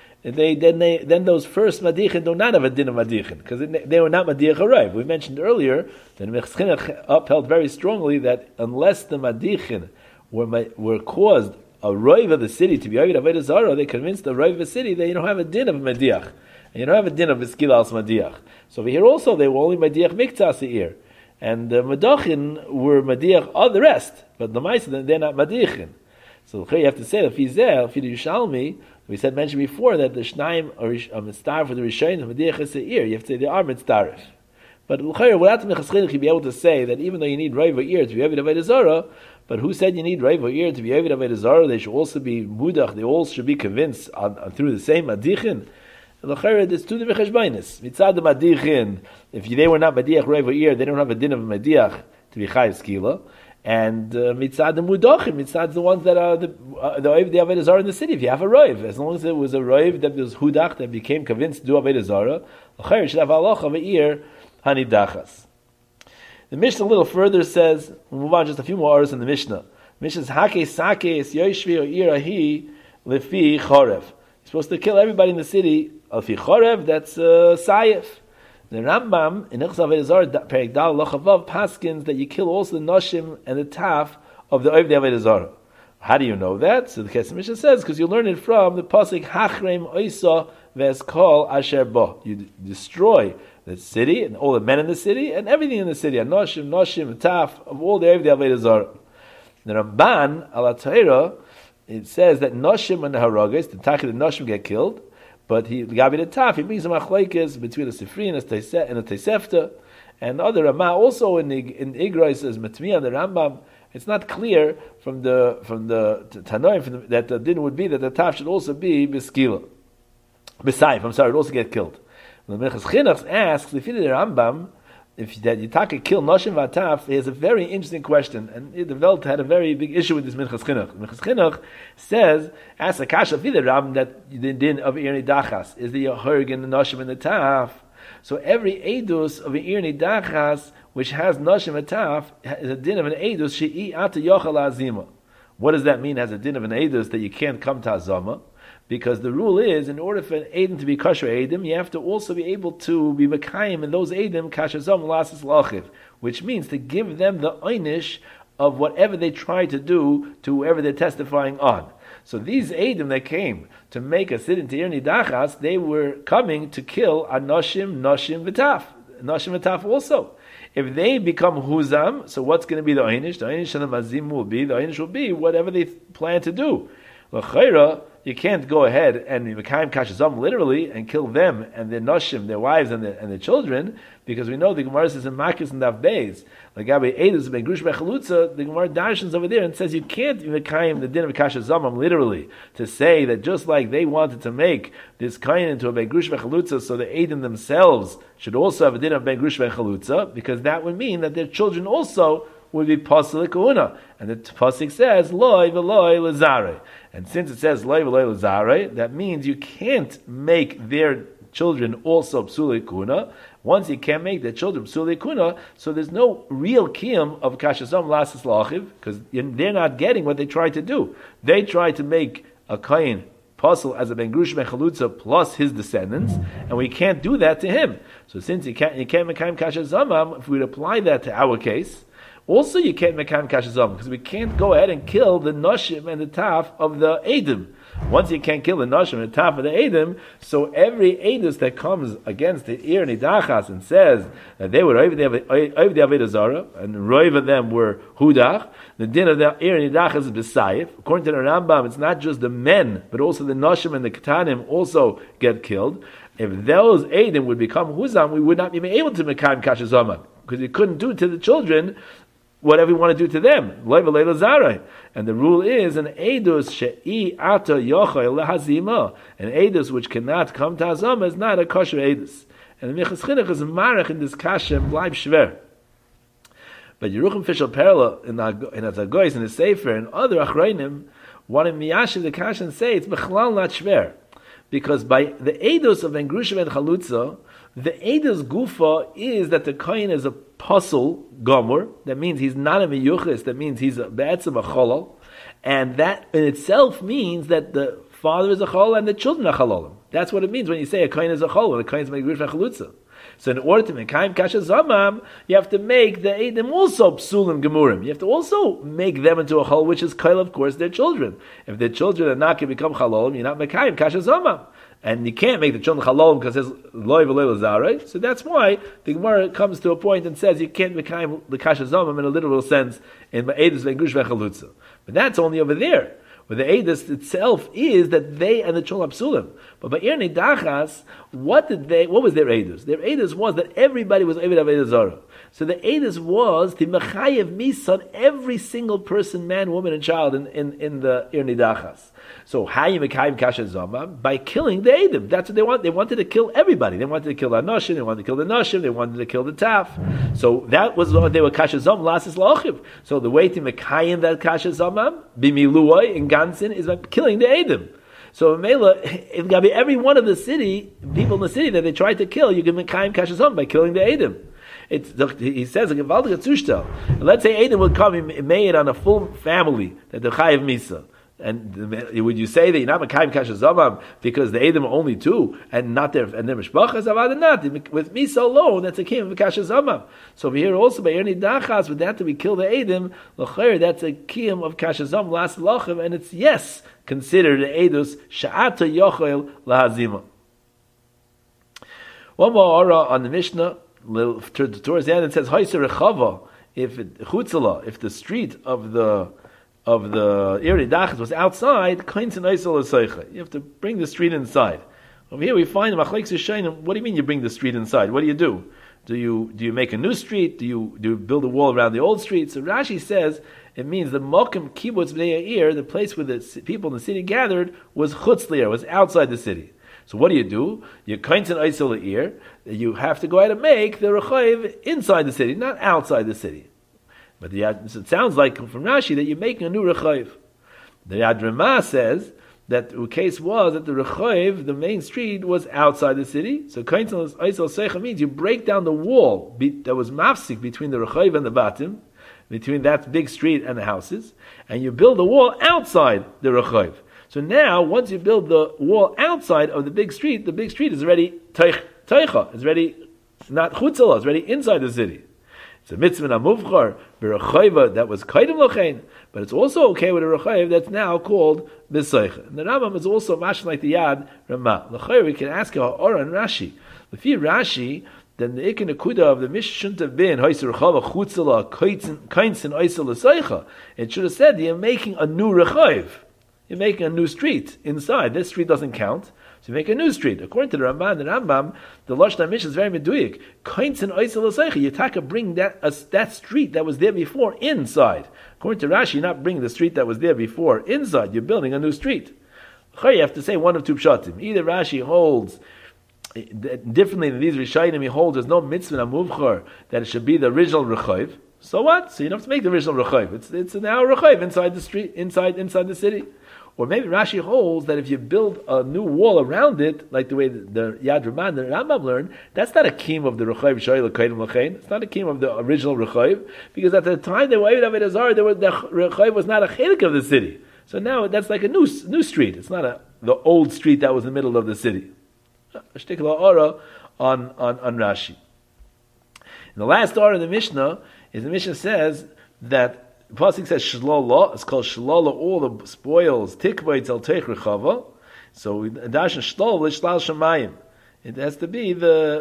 Then those first Madichin do not have a din of Madichin, because they were not Madiach Harayv. We mentioned earlier that Minchas Chinuch upheld very strongly that unless the Madichin were caused a Roiv of the city to be Ovid Avodah Zarah, they convinced the Roiv of the city that you don't have a din of Madiach. And you don't have a din of Veskila al Madiach. So over here also they were only Madiach Miktzah Seir. And the Madachin were Madiach of the rest, but the Maisa they're not Madichin. So you have to say that Fizeh, Fid Yerushalmi, we mentioned before that the Shnaim are mitztarif for the Rishonim, the Mediach is Seir. You have to say they are mitztarif. But without the Minchas Chinuch, you'd be able to say that even though you need Reiv or Ear to be Ovid Avodah Zarah, but who said you need Reiv or Ear to be Ovid Avodah Zarah? They should also be Mudach, they all should be convinced through the same Madichin. There's two different cheshbainis. Mitzad the Madichin, if they were not Madiach Reiv or Ear, they don't have a din of Madiach to be Chayiv Skila. And mitzad the mudachim, mitzad the ones that are the Avodah Zarah in the city. If you have a roiv, as long as it was a roiv that was hudach that became convinced to do Avodah Zarah, the should have halach of a ear hanidachas. The Mishnah a little further says, we'll move on just a few more hours in the Mishnah. Mishnah says hake sake es yoshvi or ira hi lefi chorev. You're supposed to kill everybody in the city. Lefi chorev, that's sayif. The Rambam in Hilchos Avodah Zarah Perek Dal Lochavav paskins that you kill also the noshim and the taf of the Oivdei Avodah Zarah. How do you know that? So the Kesef Mishnah says because you learn it from the pasuk Hachrem Oisa Veskol Asher Bo. You destroy the city and all the men in the city and everything in the city. Noshim, and taf of all the Oivdei Avodah Zarah. The Ramban Al Torah it says that noshim and the haragas, the taki the noshim get killed. But Gabi the Taf, he brings a machlekes between the Sifri and the Tosefta, and the other Ramah also in Igra says Matmiya the Rambam. It's not clear from the Tanoim that the din would be that the Taf should also be Beskila. Besides, it also get killed. The Minchas Chinuch asks if the Rambam, if that Yitaka kill Noshim Vataf, he has a very interesting question, and the Welt had a very big issue with this Minchas Chinuch. Minchas Chinuch says, as a kasha for the Ram that the din of Ir Nidachas is the Yahurg and the Noshim and the Taf. So every Eidus of Ir Nidachas which has Noshim and Taf is a din of an Eidus she'i ata yochal azima. What does that mean? As a din of an Eidus that you can't come to Azama? Because the rule is, in order for an Eidim to be kosher Eidim, you have to also be able to be Mekayim in those Eidim, kasher zom lasis lachiv, which means to give them the einish of whatever they try to do to whoever they're testifying on. So these Eidim that came to make a sit into Ir Nidachas, they were coming to kill Anoshim, Noshim, V'taf. Noshim, V'taf also. If they become Huzam, so what's going to be the einish? The einish and the mazim will be, whatever they plan to do. L'chayra, you can't go ahead and Mekayim Kashazam literally and kill them and their Noshim, their wives and their children, because we know the Gemara says in Makis and Daf Beis, like Gabi Eidus Ben Grush Bechalutza, the Gemara darshans over there and says you can't Mekayim the din of Kashazamam literally, to say that just like they wanted to make this kain into a Ben Grush Bechalutza, so the Eidim themselves should also have a din of Ben Grush Bechalutza, because that would mean that their children also would be pasuk kahuna, and the pasuk says loy v'loy lazare, and since it says loy v'loy lazare, that means you can't make their children also psulei kahuna. Once you can't make their children psulei kahuna, so there's no real kiyum of kashazam lasas lachiv, because they're not getting what they tried to do. They tried to make a kain Pasul as a Ben Grush Ben Chalutza plus his descendants, and we can't do that to him. So since you can't Mekayim Kashazamam, if we'd apply that to our case, also you can't Mekayim Kashazamam, because we can't go ahead and kill the Noshim and the Taf of the Eidim. Once you can't kill the Noshim and the Taf of the Eidim, so every Eidus that comes against the Ir Nidachas and says that they were over the Avodah Zarah, and Roiv of them were Hudach, the din of the Ir Nidachas is B'Sayif. According to the Rambam, it's not just the men, but also the Noshim and the Ketanim also get killed. If those Eidim would become Huzam, we would not be able to Mekayim Kashazamah, because you couldn't do to the children whatever you want to do to them. And the rule is an edus she'i ata yochel lehazima. An edus which cannot come to hazama is not a kosher edus. And the Minchas Chinuch is marach in this kasha and bleib shver. But Yerucham Fishel Perla in Azagoyis in the Sefer and other achrayim want to miyashiv the kasha and say it's bechlal not shver. Because by the edus of Ben Grush Ben Chalutza, the edus gufa is that the kohen is a pasul gomor. That means he's not a miyuchis. That means he's a be'etzim a cholol, and that in itself means that the father is a cholol and the children are chololim. That's what it means when you say a kohen is a cholol. The kohen is Ben Grush Ben Chalutza. So in order to make Mekayim Kasha Zamam, you have to make the Eidim also psulim gemurim. You have to also make them into a chol, which is kail, of course, their children. If their children are not going to become chalolim, you're not Mekayim Kasha Zamam. And you can't make the children chalolim because it's loy v'loy lazare. So that's why the Gemara comes to a point and says you can't Mekayim the Kasha Zamam in a literal sense in Eidus V'Grush V'Chalutza. But that's only over there, where the Eidus itself is that they and the children are psulim. But by Ir Nidachas, what was their Eidus? Their Eidus was that everybody was Eved Avodah Zarah. So the Eidus was the Mechayev Misan, every single person, man, woman, and child in the Ir Nidachas. So how you Mekayim Kasha Zama? By killing the Eidim. That's what they want. They wanted to kill everybody. They wanted to kill the Anoshim, they wanted to kill the Noshim, they wanted to kill the Taf. So that was what they were Kasha Zam, Lasis Lachiv. So the way to Mekayim that Kasha Zama, Bimiluoi, in Gansin, is by killing the Eidim. So Mela, if Gabi every one of the city, people in the city that they tried to kill, you can Mekayim Kasha Zam by killing the Eidim. He says a gewaltige Zustand. Let's say Eidim would come and made on a full family that the Chayev Misa. And would you say that you're not Mekayim Kasha Zamam because the Eidim are only two and not their mishpachas? Avad not with Misa alone. That's a kiyum of Kasha Zamam. So over here also by Ir Nidachas, with that we kill the Eidim, l'chayr that's a kiyum of Kasha Zamam las lachem, and it's considered the Eidus sha'ata yochel lahazima. One more aura on the Mishnah towards the end. It says Haisa Rechava, if the street of the Ir Nidachas was outside, you have to bring the street inside. Over here we find what do you mean you bring the street inside? What do you do? Do you make a new street? Do you build a wall around the old street? So Rashi says it means the Mokum Kibbutz Bnei Yair, the place where the people in the city gathered, was Chutz Le'ir, was outside the city. So what do? You kaintin Eisel Le'ir, you have to go out and make the Rechayev inside the city, not outside the city. But it sounds like from Rashi that you're making a new Rechayev. The Yad Ramah says that the case was that the Rechayev, the main street, was outside the city. So Kaintel Eisel Seicha means you break down the wall that was mafsik between the Rechayev and the Batim, between that big street and the houses, and you build a wall outside the Rechayev. So now, once you build the wall outside of the big street is already Teicha. It's already not Chutzala, it's already inside the city. It's a mitzvah amuvchar b'rechayva that was kaidim lochein, but it's also okay with a rechayev that's now called b'seicha. And the Rambam is also mashal like the Yad Ramah. L'chayr we can ask Ha'ora and Rashi. L'fi Rashi, then the ikin akuda of the mish shouldn't have been ha'isur rechava chutzala kainsin oisel l'seicha. It should have said you're making a new rechayev. you're making a new street inside. This street doesn't count. So you make a new street. According to the Rambam, the Lashon HaMishnah is very meduyik. You bring that street that was there before inside. According to Rashi, you're not bringing the street that was there before inside. You're building a new street. You have to say one of two pshatim. Either Rashi holds differently than these Rishayim, he holds there's no mitzvah amuvchar that it should be the original Rechav. So what? So you don't have to make the original Rechav. It's now Rechav inside the street, inside the city. Or maybe Rashi holds that if you build a new wall around it, like the way the Yad Raman, the Rambam learned, that's not a keem of the Rechav Shoyel Kaidim Lachain. It's not a keem of the original Rechav, because at the time they were Avodah Zarah, the Rechav was not a chelik of the city. So now that's like a new street. It's not the old street that was in the middle of the city. A shtikla ora on Rashi. And the last ora of the Mishnah is the Mishnah says that the pasuk says shlola. It's called shlola. All the spoils tikvay tel teich rechava. So dash shlol l'shlal shamayim. It has to be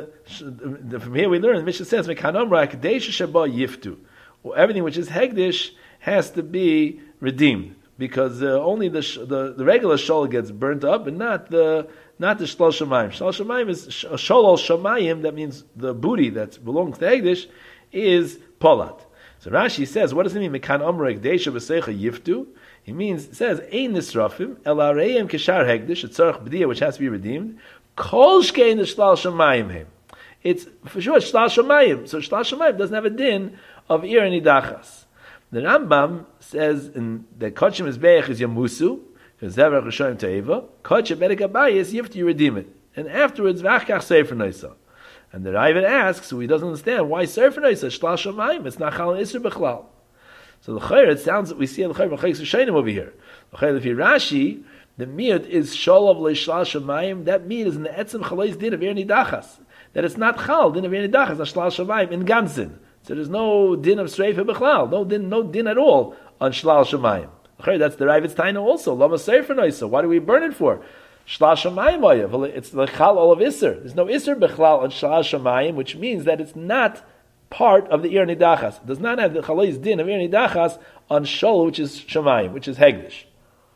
from here we learn the Mishnah says mekanomra kadesh shaba yiftu. Well, everything which is hegdish has to be redeemed because only the regular shol gets burnt up and not the shlal shamayim. Shlal shamayim is sholol shamayim. That means the booty that belongs to hegdish is polat. So Rashi says, what does it mean? Mekan omrek deisha v'seicha yiftu. It says, ein nisrafim el areim keshar hegdish, a tzarech b'diyah, which has to be redeemed. Kol shkein the shlal shamayim him. It's for sure shlal shamayim. So shlal shamayim doesn't have a din of ir and idachas. The Rambam says that kochim mizbeach is yamusu, because zever chashoyim te'eva. Kochim bedek abayis yiftu, you redeem it. And afterwards, v'achkach sefer noisa. And the Ravid asks, so he doesn't understand why Sefer Noisa Shlal Shamayim. It's not Chal Isser B'chlal. So the Chayr, it sounds that we see the Chayr B'chayk Shaynim over here. The Chayr Lefi Rashi, the miyut is Sholov Le'Shlal Shamayim. That miyut is in the Etzem Chalais Din of Ir Nidachas. That it's not Chal Din of Ir Nidachas, not Shlal Shamayim in Gansin. So there's no Din of Sreifa B'chlal, no din at all on Shlal Shamayim. The Chayr, that's the Ravid's Taina also. Lama Sefer Noisa. Why do we burn it for? Shlal Shamayim, it's the Chal all of Isser. There's no Isser Bechlal on Shlal Shamayim, which means that it's not part of the Ir Nidachas. It does not have the Chalais Din of Ir Nidachas on Shol, which is Shamayim, which is Hegdish.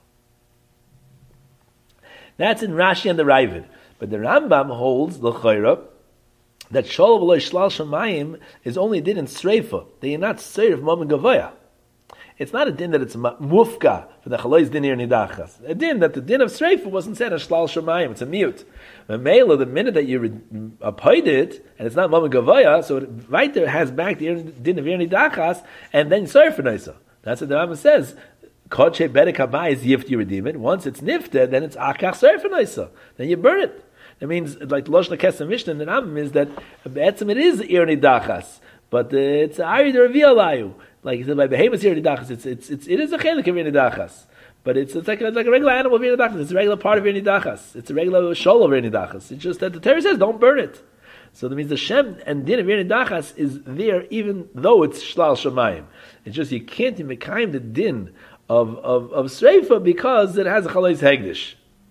That's in Rashi and the Ravid. But the Rambam holds, the Chayra, that Shol v'lo Shlal Shamayim is only din in Sreifa. They are not Seir Mom and Gavoya. It's not a din that it's mufka for the chalais din ir nidachas. A din that the din of Sreifa wasn't said as Shlal Shamayim. It's a mute. The minute that you applied it, and it's not Mama Gavaya, so it right there has back the din of ir nidachas, and then Sefer Noisa. That's what the Rambam says. Kodshe bedek habai is yifti, you redeem it. Once it's nifted, then it's akach Sefer Noisa. Then you burn it. That means, like the Loshna Kesem Mishnah in the Rambam is that it is ir nidachas, but it's Ari the Revialayu. Like he said, by behemoths ir nidachas, it is a chelik of ir nidachas, but it's like a regular animal of ir nidachas. It's a regular part of ir nidachas. It's a regular shol of ir nidachas. It's just that the Torah says don't burn it. So that means the Shem and din of ir nidachas is there even though it's shlal shamayim. It's just you can't mekayim the din of Sreifa because it has a chalais hegdish.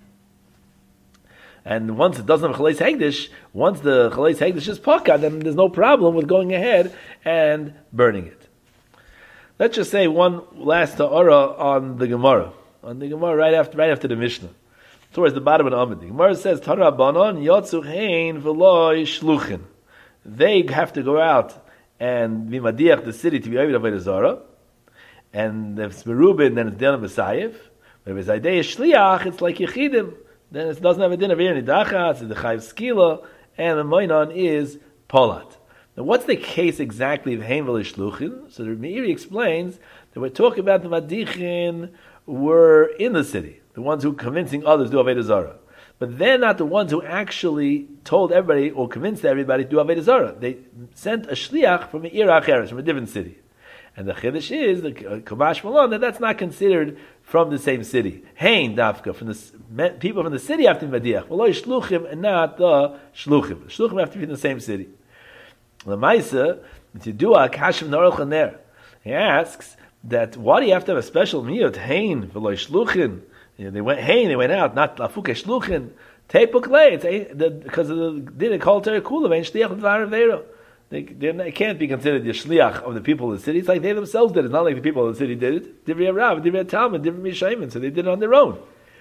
And once it doesn't have chalais hegdish, once the chalais hegdish is paka, then there's no problem with going ahead and burning it. Let's just say one last ta'ara on the Gemara. On the Gemara right after the Mishnah. Towards the bottom of the Amud. The Gemara says, Tara Banon yotzu hein v'loi shluchin. They have to go out and be madiach the city to be Ovid Avodah Zarah. And if it's Merubin, then it's Din B'Sayif. But if it's Idei Shliach, it's like Yechidim. Then it doesn't have a din of Ir Nidachas, it's the Chayiv Skila, and the Moinon is Polat. Now, what's the case exactly of Hein V'Lei Shluchin? So the Meiri explains that we're talking about the Madichin were in the city, the ones who convincing others to do Avodah Zarah. But they're not the ones who actually told everybody or convinced everybody to do Avodah Zarah. They sent a Shliach from an Ir Acheres, from a different city. And the Chiddush is, the Kamash Malon, that's not considered from the same city. Hein Dafka, from the people from the city have to be Madiach. V'lo Shluchim, and not the Shluchim. The Shluchim have to be in the same city. Lamaisa, to do a Kashim Naruch Haner, he asks that why do you have to have a special miyot? Hein V'lo Shluchim. They went Hein, they went out, not Lafuke Shluchim. Tepuk Le, because of the Din Kol Terei Kula, Vein Shliach L'Dvar Aveiro. They can't be considered the shliach of the people of the city. It's like they themselves did it. It's not like the people of the city did it. Divrei Rav, Divrei Talmud, Divrei Mishayim, so they did it on their own.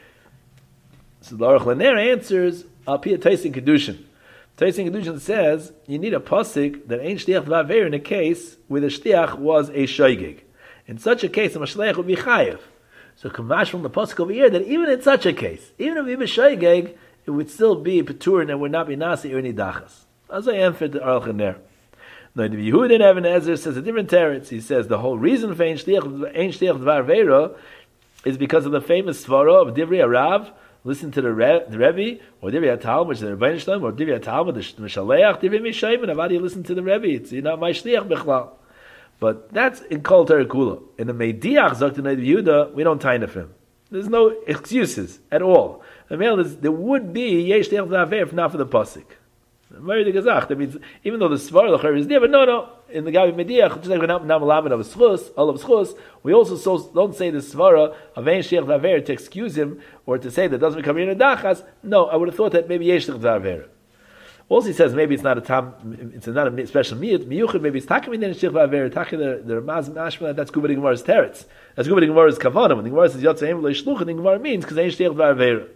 So the Aruch LaNer answers, Al Pi Taisin Kedushin. Taisin Kedushin says, you need a pasuk that ain't shliach d'vaver in a case where the shliach was a shoygig. In such a case, a mashliach would be chayev. So kamash from the pasuk over here, that even in such a case, even if he was shoygig, it would still be petur and it would not be nasi or nidachas. As I answered the Aruch LaNer. No, the Yehuda Ibn Ezer says a different teretz. He says the whole reason for Ein Shliach Dvar Veira is because of the famous svara of Divrei Rav. Listen to the Rebbe, or Divrei Talmud, which is the Rebbeinu Shlom, or Divrei Talmud, the Mishaleach, Divrei Mishayim, and Avadi listen to the Rebbe. It's not my Shliach Bechlal. But that's in Kol Torah Kula. In the Mediach Zok the Yehuda, we don't tie him. There's no excuses at all. There would be Yesh Shliach Dvar Veira if not for the pasuk. That means even though the Svar is there, but no. In the Gabi Mediach, just like we're not malamed of schus, all of schus, we also don't say the Svara of Ein Shliach D'Aver to excuse him or to say that doesn't become in a dachas. No, I would have thought that maybe Yesh Shliach D'Aver. Also, he says maybe it's not a special miyuchid. Maybe it's takim in Shliach D'Aver. Takim the Ramaz Mashma. That's Guba the Gemara's teretz. That's Guba the Gemara's kavanah. When the Gemara says Yotzeim Lo Yishluch, the Gemara means because Ein Shliach D'Aver.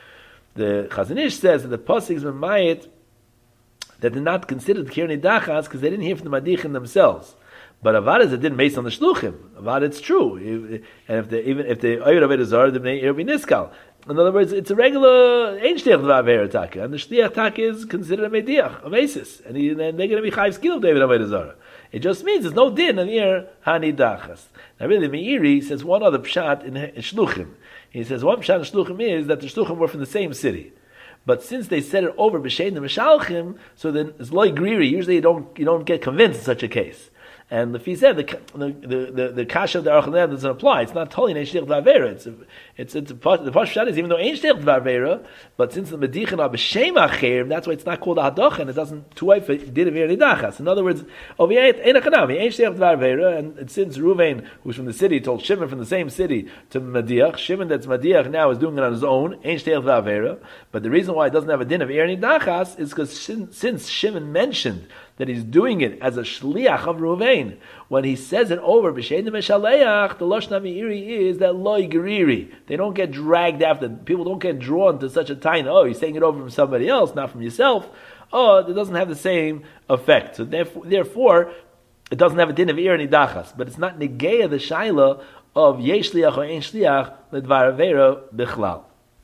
The Chazon Ish says that the pasuk is Memayit that they're not considered Kirni Dachas because they didn't hear from the Madichin themselves. But Avad is it didn't based on the Shluchim. Avad, it's true. And if the Oyed of it is Zar, then it will be Niskal. In other words, it's a regular Ein Shliach D'Aver Taka, and the Shliach Taka is considered a Mediach, a basis. And they're going to be Chayiv Skill of David Avodah Zara. It just means there's no din in here Hani Dachas. Now really, Meiri says one other pshat in Shluchim. He says one pshat in Shluchim is that the Shluchim were from the same city. But since they said it over b'shein the mishalchim, so then it's loy griri. Usually you don't get convinced in such a case. And the Fi said the kasha of the Aruch LaNer doesn't apply. It's not totally Ein Shliach D'Avera. The pashut is even though Ein Shliach D'Avera, but since the medichin are b'shem acher, that's why it's not called a hadocha, and it doesn't tuay did avir nidachas. In other words, over here Ein Achanami Ein Shliach D'Avera, and since Ruvain, who's from the city, told Shimon from the same city to Mediach, Shimon that's Mediach now is doing it on his own Ein Shliach D'Avera. But the reason why it doesn't have a din of avir nidachas is because since Shimon mentioned that he's doing it as a shliach of Ruvain. When he says it over, b'shein the meshaleach, the Lashon HaMeiri is that loy geriri. They don't get dragged after. People don't get drawn to such a time. Oh, you're saying it over from somebody else, not from yourself. Oh, it doesn't have the same effect. So therefore it doesn't have a din of ir nidachas. But it's not negeya the shaila of yesh shliach or ein shliach l'dvar avera bichlal.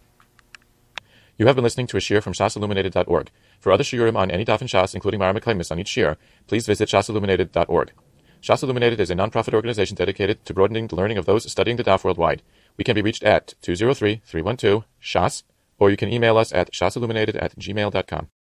You have been listening to a shiur from shasilluminated.org. For other shiurim on any daf in Shas, including Mara Meklemis on each shiur, please visit shasilluminated.org. Shas Illuminated is a non-profit organization dedicated to broadening the learning of those studying the daf worldwide. We can be reached at 203-312-SHAS, or you can email us at shasilluminated@gmail.com.